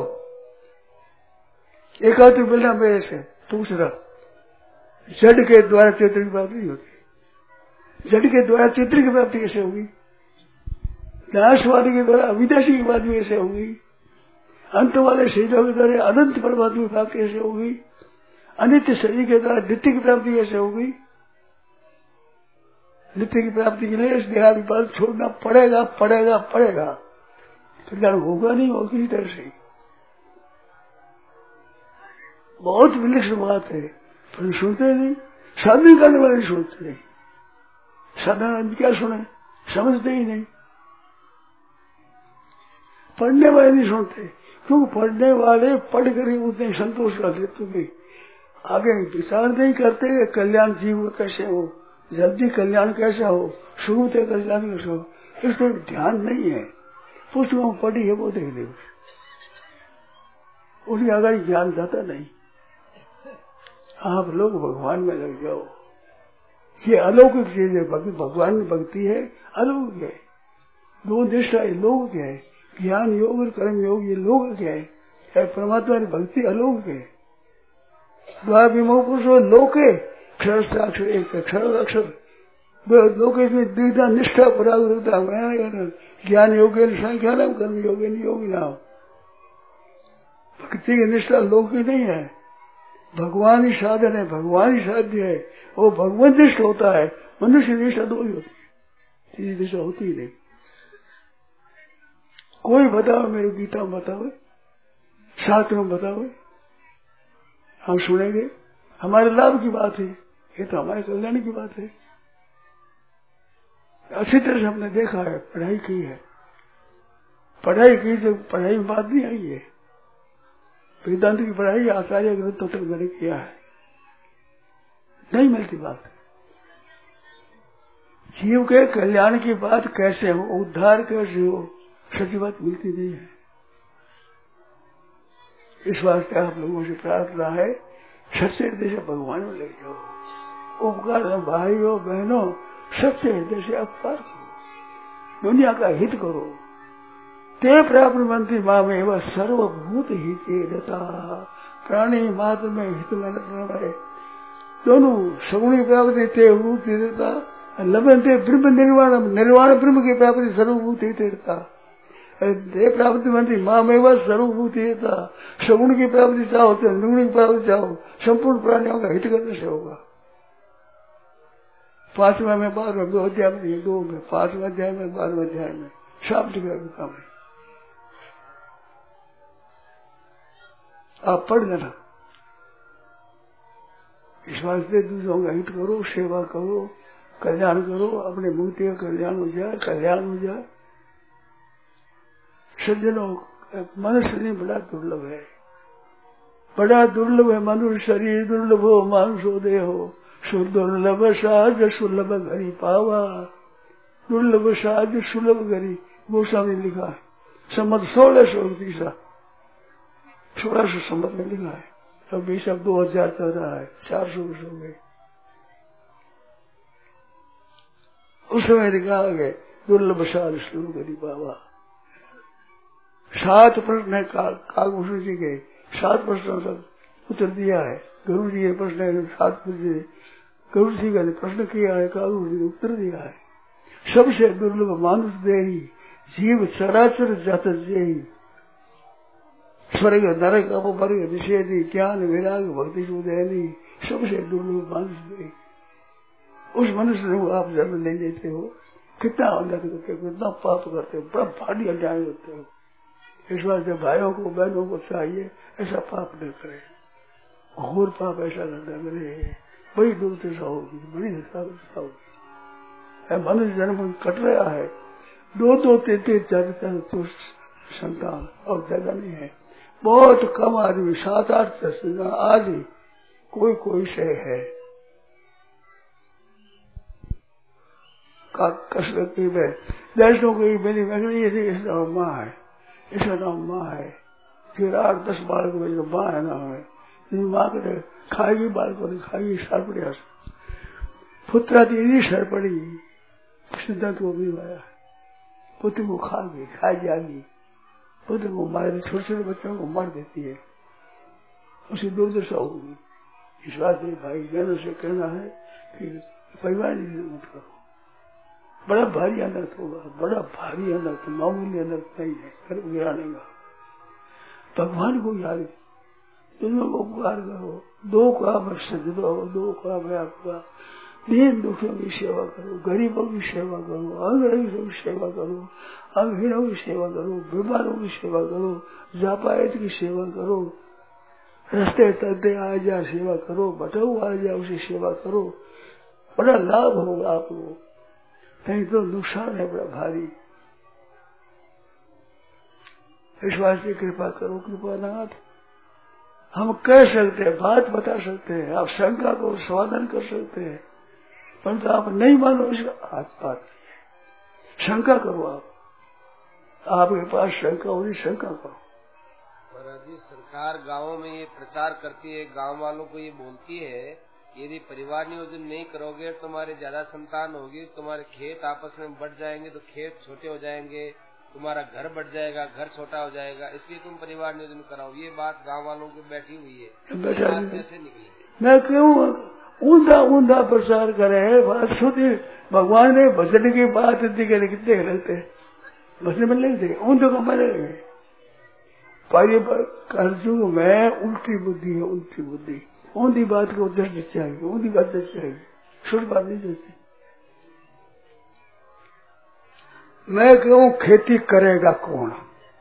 एक आदमी मिलना मेरे से दूसरा, जड़ के द्वारा चेतन की प्राप्ति नहीं होती। जड़ के द्वारा चेतन की प्राप्ति कैसे होगी? नाशवादी के द्वारा अविनाशी की प्राप्ति कैसे होगी? अंत वाले शहीदों के द्वारा अनंत परमात्मा की प्राप्ति कैसे होगी? अनित्य शरीर के द्वारा नित्य की प्राप्ति कैसे होगी? नित्य की प्राप्ति के लिए इस देहाभिमान छोड़ना पड़ेगा पड़ेगा पड़ेगा, कल्याण होगा नहीं और किसी तरह से। बहुत विलक्षण बात है, पर सुनते नहीं, साधन करने वाले सुनते नहीं। साधन आदमी क्या सुने, समझते ही नहीं। पढ़ने वाले नहीं सुनते, क्योंकि पढ़ने वाले पढ़ कर उतने संतोष रख लेते हैं, आगे विचार नहीं करते कल्याण जीव कैसे हो, जल्दी कल्याण कैसे हो, शुरू से कल्याण कैसे हो, इस पर ध्यान नहीं है। पुस्तकों में पढ़ी है वो देख ले, उनकी आगे ज्ञान जाता नहीं। आप लोग भगवान में लग जाओ, ये अलौकिक चीज है। भगवान में भक्ति है, अलौकिक है। दो निष्ठा है, लौकिक है। ज्ञान योग और कर्म योग ये लौकिक है, परमात्मा की भक्ति अलौकिक है। द्वार विमोह पुरुषो लोके क्षर साक्षर एक क्षर अक्षर लोके में द्विधा निष्ठा परागता ज्ञान योग संख्या कर्म योग योगी नाम। भक्ति की निष्ठा लौकिक नहीं है, भगवान ही साधन है, भगवान ही साध्य है। वो भगवान निष्ठ होता है, मनुष्य निष्ठा दो ही होती है, तीसरी दिशा होती ही नहीं। कोई बताओ, मेरे गीता में बताओ, शास्त्र में बताओ, हम सुनेंगे। हमारे लाभ की बात है, ये तो हमारे कल्याण की बात है। अच्छी तरह से हमने देखा है, पढ़ाई की है, पढ़ाई की जो पढ़ाई में बात नहीं आई है। वेदांत की पढ़ाई आचार्य ग्रंथों तक मैंने किया है, नहीं मिलती बात। जीव के कल्याण की बात कैसे हो, उद्धार कैसे हो, सच्ची बात मिलती नहीं है। इस वास्ते आप लोगों से प्रार्थना है, सच्चे हृदय से भगवान में ले जाओ। उपकार भाइयों बहनों, सच्चे हृदय से अपकार करो, दुनिया का हित करो। ते प्राप्त मंत्री माँ में वह सर्वभूत हिते रता, प्राणी मात्र में हित में रहे। दोनों सगुणी प्राप्ति ते भूत रहता, लभते ब्रह्म निर्वाण, निर्वाण ब्रह्म की प्राप्ति सर्वभूत हित रहता। ते प्राप्त मंत्री माँ में वह सर्वभूत रहता, सगुण की प्राप्ति चाहो तो निर्गुण की प्राप्ति चाहो, संपूर्ण प्राणियों का हित करने से होगा। 5वें में 12वें 2 अध्याय में 2 में 5वें अध्याय में 12वें अध्याय में शाब्दिक व्यवस्था में आप पढ़ लेना। इस वास्ते दूसरों का हित करो, सेवा करो, कल्याण करो, अपने मुक्ति का कल्याण हो जाए, कल्याण हो जाए। सज्जनों, मनुष्य शरीर बड़ा दुर्लभ है, बड़ा दुर्लभ है। मनुष्य शरीर दुर्लभ हो, मानुषो देहो, सुदुर्लभ साज सुलभ घरी पावा। दुर्लभ साज सुलभ घरी, गोस्वामी ने लिखा है, संमत 1630 1600 संमत में लिखा है। अभी सब 2000 चल रहा है, 400 वर्ष हो गए। उस समय लिखा गया दुर्लभ साज सुलभ घरी पावा। 7 प्रश्न है काकभूषण जी के, 7 प्रश्नों का उत्तर दिया है। गुरु जी के प्रश्न 7 पूछे, गुरु जी का प्रश्न किया है, काकभूषण जी ने उत्तर दिया है। सबसे दुर्लभ मानुष देही, जीव चराचर जात जेही। स्वर्ग नरक अपवर्ग निषेधी, ज्ञान विराग भक्ति सुदेनी। सबसे दुर्लभ मानुष देही। उस मनुष्य को आप जन्म नहीं लेते हो, कितना अन्याय करते हो, कितना पाप करते हो, बड़ा भारी अन्याय होते हो। इस वास्ते भाइयों को बहनों को चाहिए ऐसा पाप न करे, घोर पाप ऐसा न करे, बड़ी दुर्दशा होगी, बड़ी दशा होगी। मनुष्य जन्म कट रहा है, 2 3 4 संतान और ज्यादा नहीं है, बहुत कम आदमी, 7 8 10 आज ही कोई से है। कसरत की दर्शनों की मेरी इसका माँ है, इसका नाम माँ है, फिर 8-10 बालक माँ है नाम है। माँ के खाएगी बालकों ने, खाएगी सर पड़े, पुत्रा तेरी सर पड़ी, सिद्धांत को भी आया, पुत्र को खा जाएगी, पुत्र को मारे, छोटे छोटे बच्चों को मार देती है, उसी दुर्दशा होगी। इस बात में भाई बहनों से कहना है कि परिवार मत करो, बड़ा भारी अनर्थ होगा, बड़ा भारी अनर्थ, मामूली अनर्थ नहीं है, घर गिराने का। भगवान को याद दोनों को उपकार करो, दो काम सजदो, दो काम आपका, दीन दुखियों की सेवा करो, गरीबों की सेवा करो, अंग्रेजों की सेवा करो, अंगहीनों की सेवा करो, बीमारों की सेवा करो, जापायत की सेवा करो, रास्ते चलते आ जा सेवा करो, बटाऊ आ जा उसे सेवा करो, बड़ा लाभ होगा आपको। नहीं तो नुकसान है बड़ा भारी। इस वास्ते कृपा करो, कृपानाथ। हम कह सकते हैं, बात बता सकते हैं, आप शंका को समाधान कर सकते हैं, परंतु आप नहीं मानो इसका बात। शंका करो, आपके पास शंका होगी, शंका करो। महाराज जी, सरकार गांवों में ये प्रचार करती है, गांव वालों को ये बोलती है, यदि परिवार नियोजन नहीं करोगे तुम्हारे ज्यादा संतान होगी, तुम्हारे खेत आपस में बढ़ जाएंगे तो खेत छोटे हो जाएंगे, तुम्हारा घर बढ़ जाएगा, घर छोटा हो जाएगा, इसलिए तुम परिवार नियोजन कराओ। ये बात गांव वालों की बैठी हुई है, बात कैसे निकले? मैं क्यों ऊंधा ऊंधा प्रचार करे? बात सुधी भगवान ने भजन की बात दिखे कितने रहते भजन में लगते ऊंधे को मरेंगे। कर्जू में उल्टी बुद्धि है, उल्टी बुद्धि, ऊंधी बात को जज चाहिए, ऊंधी बात जज चाहिए, शुद्ध बात नहीं जजती। मैं कहूँ खेती करेगा कौन?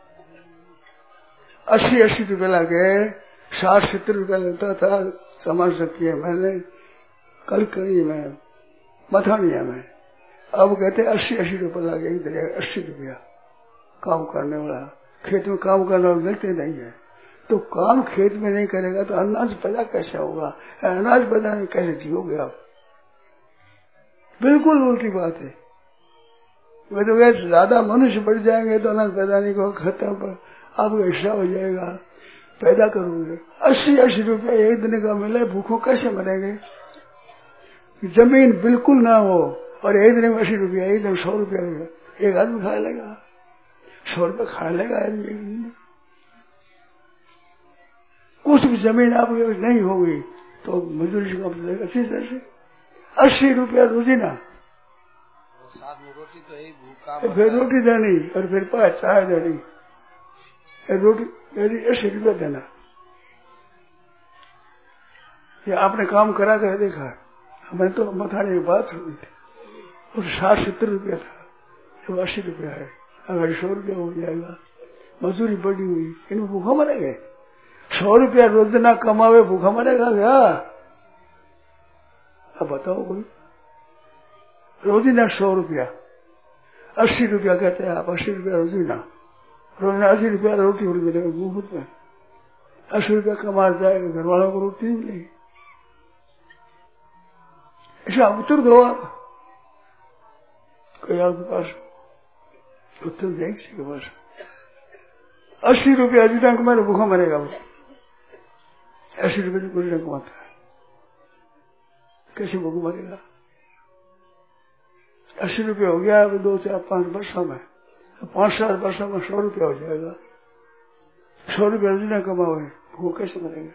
80-80 रुपए लगे, 60-70 रुपए लगता था, समझ सकती है मैंने कल करी में मथानिया में। अब कहते 80-80 रुपए लगे, इधर 80 रुपया काम करने वाला। खेत में काम करने वाला मिलते नहीं है, तो काम खेत में नहीं करेगा तो अनाज पैदा कैसे होगा? अनाज पैदा नहीं कैसे जियोगे आप? बिल्कुल उल्टी बात है। वे तो वैसे ज्यादा मनुष्य बढ़ जाएंगे तो अनाज पैदा नहीं होगा, खत्म पर आपका हिस्सा हो जाएगा। पैदा करोगे 80-80 रुपया एक दिन का मिले, भूखों कैसे मरेंगे? जमीन बिल्कुल ना हो और एक दिन में 80 रुपया, एक दिन 100 रुपया, एक आदमी खा लेगा, 100 रुपया खा लेगा आदमी। कुछ भी जमीन आपकी नहीं होगी तो मजदूरी से काम चलेगा अच्छी तरह से। 80 रुपया रोजीना, साथ में रोटी तो एक भूखा, फिर रोटी देनी और फिर पाँच चाय देनी, रोटी देनी 80 रुपया देना। ये आपने काम करा कर देखा? हमें तो मथाने की बात हुई थी, और 60-70 रुपया था, तो 80 रुपया है। अगर 100 रुपया हो जाएगा, मजदूरी बढ़ी हुई, इनमें भूखा मरेंगे? 100 रुपया रोजाना कमावे भूखा मरेगा क्या? अब बताओ कोई। रोजीना 100 रुपया, 80 रुपया कहते हैं आप, 80 रुपया रोजीना, रोजीना 80 रुपया रोटी मिलेगा मुफ्त में। 80 रुपया कमा जाएगा, घर वालों को रोटी नहीं मिलेगी। ऐसा उत्तर दो आप, कोई आपके पास उत्तर दें किसी के पास। 80 रुपया जितना कमाए भूखा मरेगा वो। 80 रुपये से कुछ नहीं कमाता है, कैसे भूखा मरेगा? 80 रुपया हो गया, 2-4-5 वर्षों में, 5-7 वर्षों में 100 रुपया हो जाएगा। 100 रुपया जितना कमाओगे वो कैसे मरेगा?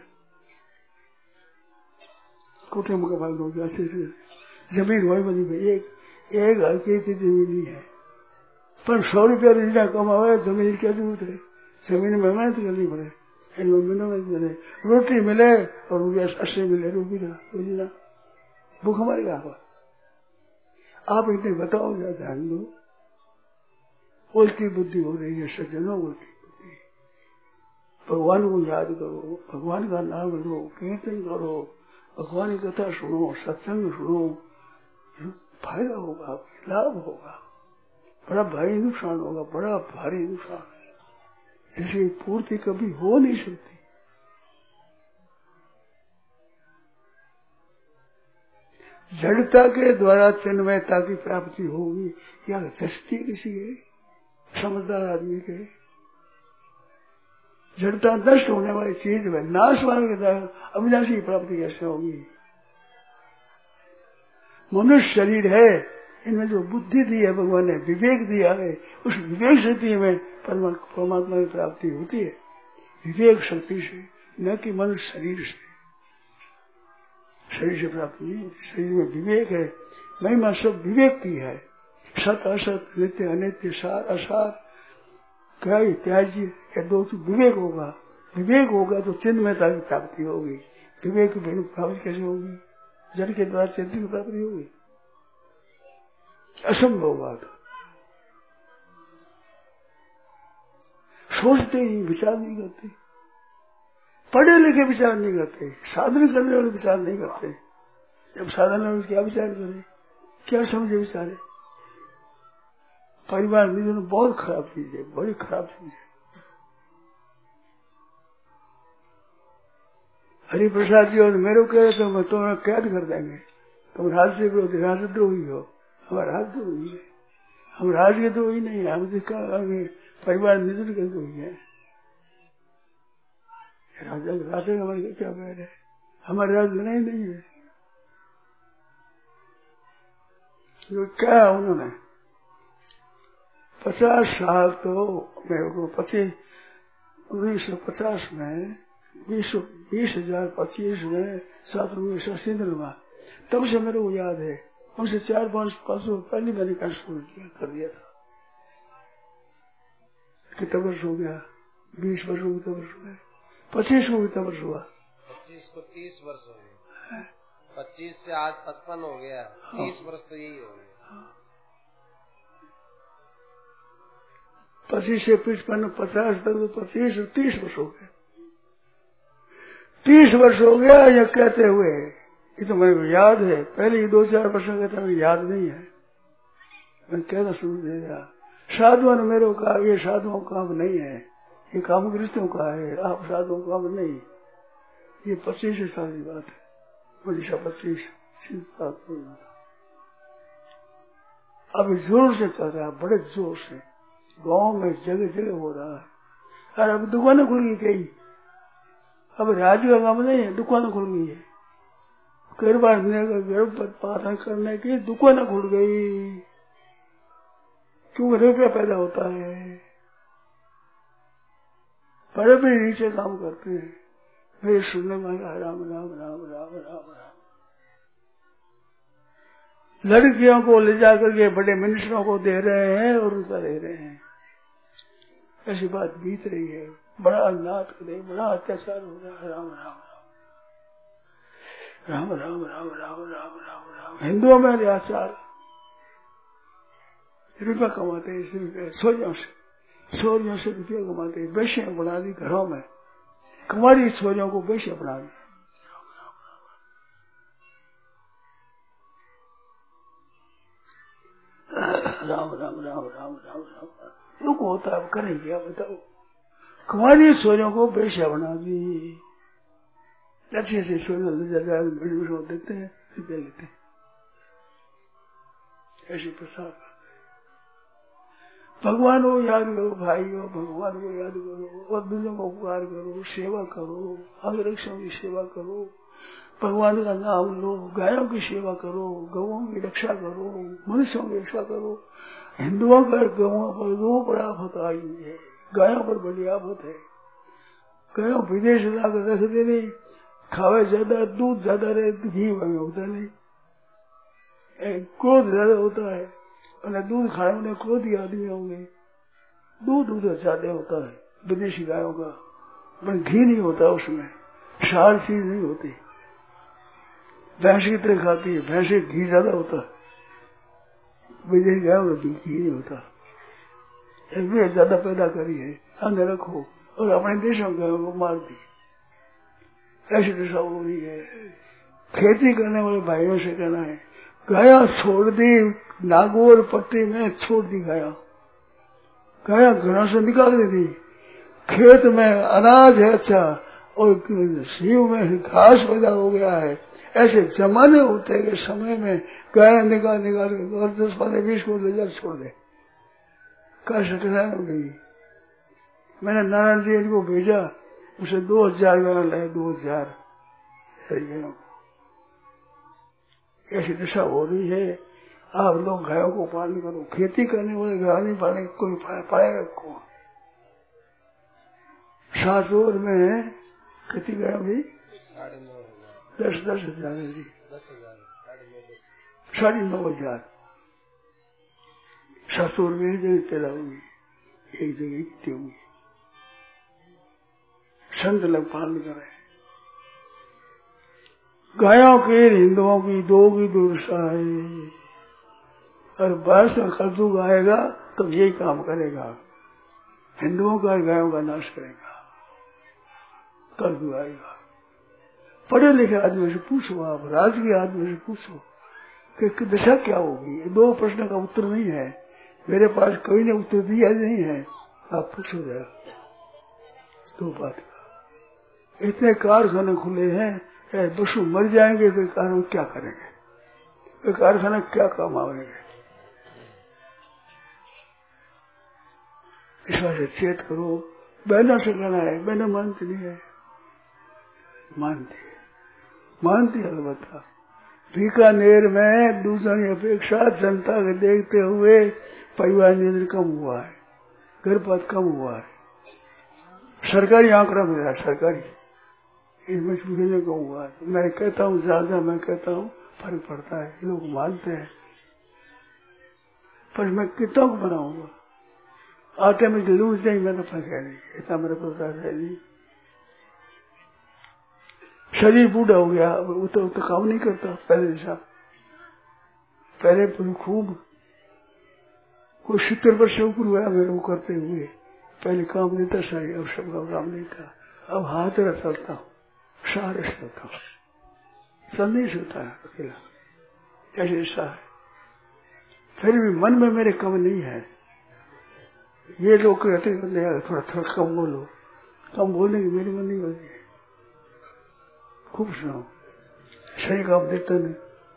कुटुंब का भाग हो गया। जमीन वही बनी भाई, एक हल्की की जमीन नहीं है, पर 100 रुपया जितना कमाओगे जमीन की क्या जरूरत है? जमीन में मेहनत करनी पड़े, मिले, रोटी मिले और रुपया 80 मिले, रोजीना भूखा मरेगा आप इतने बताओ, क्या ध्यान दो। उल्टी बुद्धि हो रही है सज्जनों, उल्टी बुद्धि। भगवान को याद करो, भगवान का नाम लो, कीर्तन करो, भगवान की कथा सुनो, सत्संग सुनो, फायदा होगा, लाभ होगा। बड़ा भारी नुकसान होगा, बड़ा भारी नुकसान है, इसकी पूर्ति कभी हो नहीं सकती। जड़ता के द्वारा चिन्मयता की प्राप्ति होगी, क्या चस्ती किसी के समझदार आदमी के? जड़ता नष्ट होने वाली चीज में नाशवान के द्वारा अविनाशी की प्राप्ति कैसे होगी? मनुष्य शरीर है, इनमें जो बुद्धि दी है भगवान ने, विवेक दिया है, उस विवेक शक्ति में परमात्मा की प्राप्ति होती है, विवेक शक्ति से, न कि मनुष्य शरीर से। शरीर से प्राप्ति नहीं होती, शरीर में विवेक है। महिमा सब विवेक की है, सत असत, नित्य अनित्य, सार असार, क्या त्याज्य, या दो विवेक होगा विवेक होगा तो चिन्मयता की प्राप्ति होगी। विवेक की प्राप्ति कैसे होगी? जड़ के द्वारा चेतन की प्राप्ति होगी? असंभव बात। सोचते ही विचार नहीं करते, पढ़े लिखे विचार नहीं करते, साधन करने वाले विचार नहीं करते। जब साधन में क्या विचार करें, क्या समझे विचारे? परिवार निधन बहुत खराब चीज है, बड़ी खराब चीज है। हरि प्रसाद जी और मेरे कह रहे तो तुम्हें कैद कर देंगे, तुम राजद्रोही हो। हमारा राजद्रोही है, हम राज के द्रोही नहीं है, हम परिवार निधन के द्रोही है। राजा हमारे क्या कह रहे, हमारे राज लेना ही नहीं है। तो क्या उन्होंने 50 साल तो मेरे को 1950 में 20,025 में 7 सिंध में, तब से मेरे को याद है, हमसे 4-5 पहले मैंने कंस्टिट्यूट कर दिया था। कितना वर्ष हो गया? 20 वर्ष हो गया, 25 को कितना वर्ष हुआ? 25 को 30 वर्ष हो गए। 25 से आज 55 हो गया। 30 वर्ष तो यही हो गया। 25 से 55 50 तक तो 25 और 30 वर्ष हो गए। 30 वर्ष हो गया या कहते हुए, ये तो मेरे को याद है। पहले ही 2-4 वर्ष कहता मुझे याद नहीं है, मैं कहना शुरू देगा। साधुओं ने मेरे को कहा ये साधुओं का काम नहीं है, ये काम गृहस्थों का है, आप साधुओं का काम नहीं। ये 25 साल की बात है, मुझे 25 साल। अब जोर से चल रहा है, बड़े जोर से गांव में जगह जगह हो रहा है। और अब दुकानें खुल गई कई, अब राज्य का काम नहीं है, दुकानें खुल गई है। गर्भपात करने की दुकानें खुल गई, क्यों? रुपया पैदा होता है, बड़े भी नीचे काम करते हैं। मेरे सुनने में राम राम राम राम राम राम। लड़कियों को ले जाकर के बड़े मिनिस्टरों को दे रहे हैं और उनका दे रहे हैं। ऐसी बात बीत रही है, बड़ा अनाथ करे, बड़ा अत्याचार हो रहा है। राम राम राम राम राम राम राम राम राम। हिंदुओं में अत्याचार, रुपया कमाते हैं इसी रुपये, सोरियों से रुपया कमाते हैं। बेशियां बना दी घरों में, कुमारी सोरियों को बेशियां बना दी। राम राम राम राम राम राम। दुख होता है, करें क्या बताओ? कुमारी सोरियों को बेशिया बना दी। अच्छे अच्छे सोरियों देते हैं, रुपये लेते हैं, ऐसे प्रसाद। भगवान को याद करो भाइयों, भगवान को याद करो और दूसरों को उपकार करो, सेवा करो, अंगरक्षकों की सेवा करो, भगवान का नाम लो, गायों की सेवा करो, गौओं की रक्षा करो, मनुष्यों की रक्षा करो। हिंदुओं का गौओं पर दो बड़ा आफत आई है, गायों पर बड़ी आफत है। गायों विदेश लाकर रख दे नहीं, खावे ज्यादा, दूध ज्यादा रहे, घी में होता नहीं, क्रोध ज्यादा होता है। और दूध खाने में क्रोधी आदमी होंगे, दूध ज्यादा होता है विदेशी गायों का, पर घी नहीं होता उसमें, सार चीज नहीं होती। भैंस की तरह खाती है, भैंस घी ज्यादा होता है, विदेशी गायों में घी नहीं होता। वे ज्यादा पैदा करी है, अंदर रखो और अपने देशों गायों को मार दी। ऐसी दशा हो रही है। खेती करने वाले भाइयों से कहना है, गाया छोड़ दी, नागौर पट्टी में छोड़ दी गाया, गाया घरों से निकाल दी। खेत में अनाज है अच्छा, और सीव में घास पैदा हो गया है। ऐसे जमाने होते के समय में गाय निकाल और 10-15-20 को ले जाकर छोड़ दे, कैसे हो गई। मैंने नारायण जी को भेजा, उसे 2000 गाय लाए, 2000। ऐसी दशा हो रही है। आप लोग गायों को पालन करो, खेती करने वाले गाय नहीं पालेंगे, कोई पाएगा कौन? सासोर में कितनी गाय हुई? 10,000 जी, 9,500। सासोर में एक जगह पैदा हुई, एक जगह कितनी हुई? संत लोग पालन करें। गायों के हिंदुओं की दो की दुर्दशा है, और बस कलयुग आएगा तो यही काम करेगा, हिंदुओं का गायों का नाश करेगा। कलयुग आएगा। पढ़े लिखे आदमी से पूछो, आप राजकीय आदमी से पूछो कि दशा क्या होगी। दो प्रश्न का उत्तर नहीं है, मेरे पास कोई ने उत्तर दिया नहीं है, आप पूछो जरा। दो बात का इतने कारखाने खुले हैं, पशु मर जाएंगे तो कारखाना क्या करेंगे, कारखाना क्या काम आएंगे। इस वजह से चेत करो। बहनों से कहना है, बहनों मानती नहीं है, मानती अलबत्ता। बीकानेर में दूसरों की अपेक्षा जनता के देखते हुए परिवार नियोजन कम हुआ है, गर्भपात कम हुआ है। सरकारी आंकड़ा मिला, सरकारी इसमें कम हुआ है। मैं कहता हूँ ज्यादा, मैं कहता हूँ फर्क पड़ता है, लोग मानते हैं, पर मैं कितनों को बनाऊंगा। आटे में जरूर नहीं, मैं तो फर्क है नहीं, इतना मेरा पता है नहीं। शरीर बूढ़ा हो गया, वो तो काम नहीं करता पहले जैसा। पहले खूब कोई 70 वर्ष से ऊपर हुआ मेरे को करते हुए, पहले काम नहीं था शरीर, अब सबका काम नहीं था। अब हाथ रहा चलता हूँ, सहारे से चलता हूँ, चल नहीं सकता है अकेला, ऐसे ऐसा है। फिर भी मन में मेरे कम नहीं है। ये लोग कहते हैं थोड़ा थोड़ा कम बोलो, कम बोलने की मेरी मन नहीं होती है। खूब सुनाओ, सही काम देता नहीं,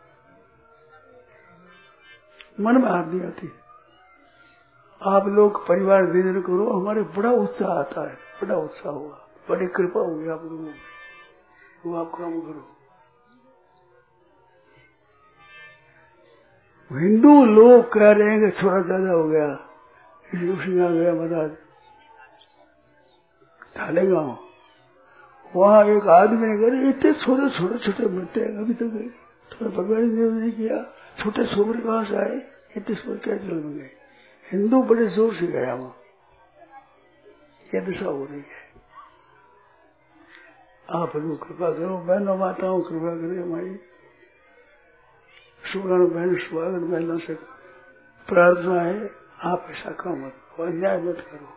मन में हाथ नहीं आती। आप लोग परिवार नियोजन करो, हमारे बड़ा उत्साह आता है, बड़ा उत्साह हुआ, बड़ी कृपा हुई आप लोगों की, वो आप काम करो। हिंदू लोग कह रहे हैं कि थोड़ा ज्यादा हो गया, उसी आ गया महाराज ढालेगा। वहां एक आदमी ने कहा इतने छोटे छोटे छोटे मिलते हैं, अभी तक थोड़ा भगवान ने नहीं किया, छोटे सोबर कहां से आए, इतने सोबर क्या चल गए। हिंदू बड़े जोर से गया वहां, ये दशा हो रही है। आप लोग कृपा करो, बहनों माताओं कृपा करें, हमारी सुवर्ण बहन स्वागत महिला से प्रार्थना है, आप ऐसा काम मत करो, अन्याय मत करो।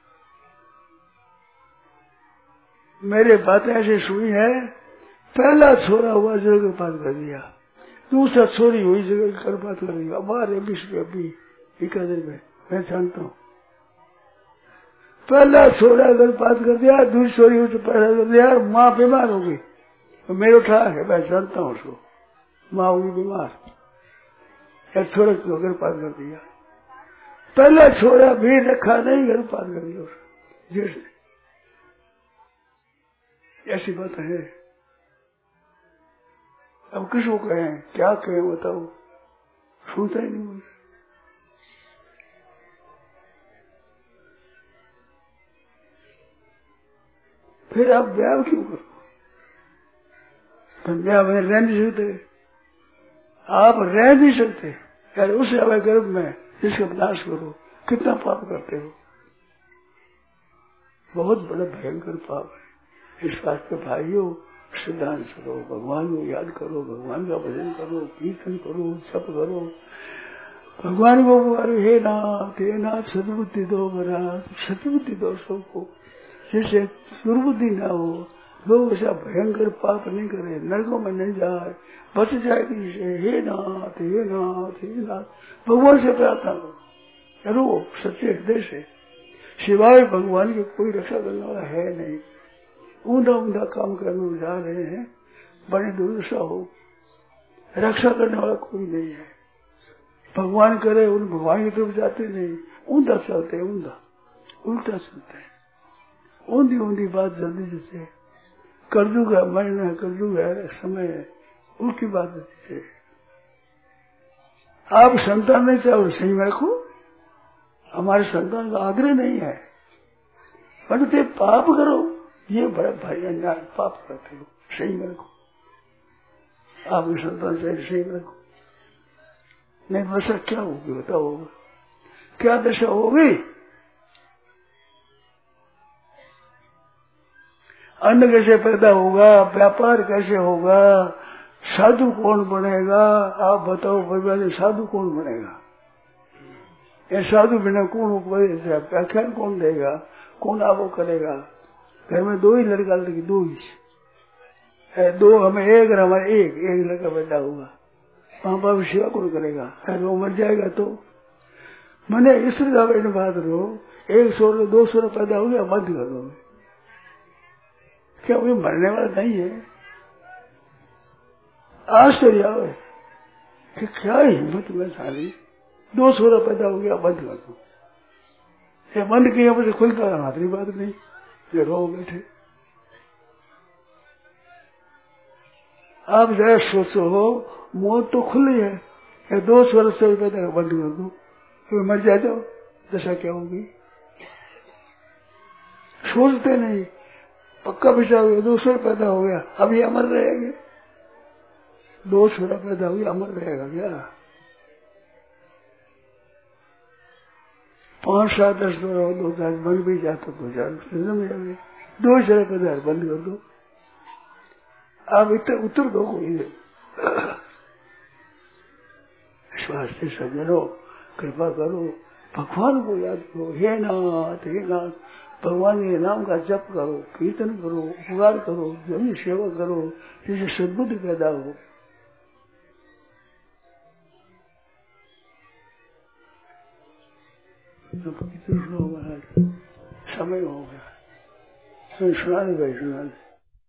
मेरे बातें ऐसे सुनी है, पहला छोरा हुआ जगह गर्भपात कर दिया, दूसरा छोरी हुई जगह गर्भपात कर दिया। हमारे विश्व अभी एकादश में मैं जानता हूँ, पहला छोरा गर्भपात कर दिया, दूसरी छोरी हुई तो पहला कर दिया, माँ बीमार हो गई, तो मेरे उठा है, मैं जानता हूँ उसको, माँ हुई बीमार, या छोरा को गर्भपात कर दिया। पहला छोरा भी रखा नहीं, गर्भपात कर दिया उसको जेठ ने। ऐसी बात है। अब किसको कहें, क्या कहें बताओ, सुनता ही नहीं। फिर आप ब्याह क्यों करो, ब्याह में रह नहीं सकते, आप रह नहीं सकते यार उस हवा गर्भ में जिसका विनाश करो, कितना पाप करते हो, बहुत बड़ा भयंकर पाप है। इस बात के भाइयों सिद्धांत करो, भगवान को याद करो, भगवान का भजन करो, कीर्तन करो, जप करो, भगवान को बोलो हे नाथ सद्बुद्धि दो, महाराज सद्बुद्धि दो सबको, जिससे दुर्बुद्धि ना हो, लोग ऐसा भयंकर पाप नहीं करे, नरकों में नहीं जाए, बच जाए किसी। हे नाथ हे नाथ हे नाथ, भगवान से प्रार्थना करो सच्चे हृदय से, सिवाय भगवान की कोई रक्षा करने वाला है नहीं। ऊंधा ऊंधा काम करने जा रहे हैं, बड़ी दुर्दशा हो, रक्षा करने वाला कोई नहीं है। भगवान करे उन भगवान की तरफ जाते नहीं, ऊंधा चलते, ऊंधा उल्टा चलते हैं, ऊंधी ऊंधी बात जल्दी जैसे कर्जुग है, मरना है, कर्जुग है, समय है, उनकी बात जैसे। आप संतान नहीं चाहो सही में रखो, हमारे संतान का आग्रह नहीं है, परंतु पाप करो, ये बड़ा भाई अन्याय, पाप करते हो, सही में रखो, आपके संतान से सही में रखो, नहीं दशा क्या होगी बताओ, क्या दशा होगी। अन्न कैसे पैदा होगा, व्यापार कैसे होगा, साधु कौन बनेगा? आप बताओ भगवान, साधु कौन बनेगा? ये साधु बिना कौन उपदेश है, व्याख्यान कौन देगा, कौन आपको करेगा? घर में 2 ही लड़का लड़की, 2 ही है, 2 हमें एक और हमारे एक लड़का पैदा होगा, माँ बाप की सेवा कौन करेगा? अगर वो मर जाएगा तो मैंने ईश्वर का बेटे बात रहो, 1 स्वर 2 स्वर पैदा हो गया, बंद कर दो। क्या कोई मरने वाला नहीं है? आश्चर्य आवे कि क्या हिम्मत में सारी 2 स्वर पैदा हो गया, बंद कर दो। ये बंद किया मुझे खुलता हाथरी बात नहीं, ये रो बैठे। आप जरा सोचो, मौत तो खुली है, ये 2 स्वर से पैदा बंद कर दो, तो मर जाओ, दशा क्या होगी? सोचते नहीं, पक्का विचार हुआ 2 स्वर पैदा हो गया, अब ये अमर रहेंगे। 2 स्वर पैदा हो गया, अमर रहेगा क्या? 5, 7, 10 स्वर हो, 2-4 बन भी जाता, 2-4 जन्म जाएंगे। 2 स्वर पैदा बंद कर दो, आप उत्तर दो कोई। विश्वास से सज्जनों, कृपा करो, भगवान को याद करो। हे नाथ, हे नाथ, भगवान के नाम का जप करो, कीर्तन करो, उपकार करो, जमी सेवा करो, जिससे सद्बुद्धि पैदा हो। समय हो गया, सुना दे भाई, सुना दे।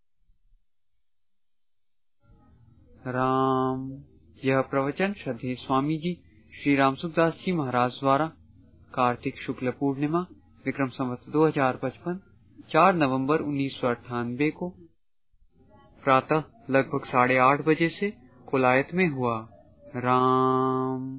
राम। यह प्रवचन श्रद्धेय स्वामी जी श्री राम सुखदास जी महाराज द्वारा कार्तिक शुक्ल पूर्णिमा विक्रम संवत 2055 4 नवंबर 1998 को प्रातः लगभग 8:30 बजे से कोलायत में हुआ। राम।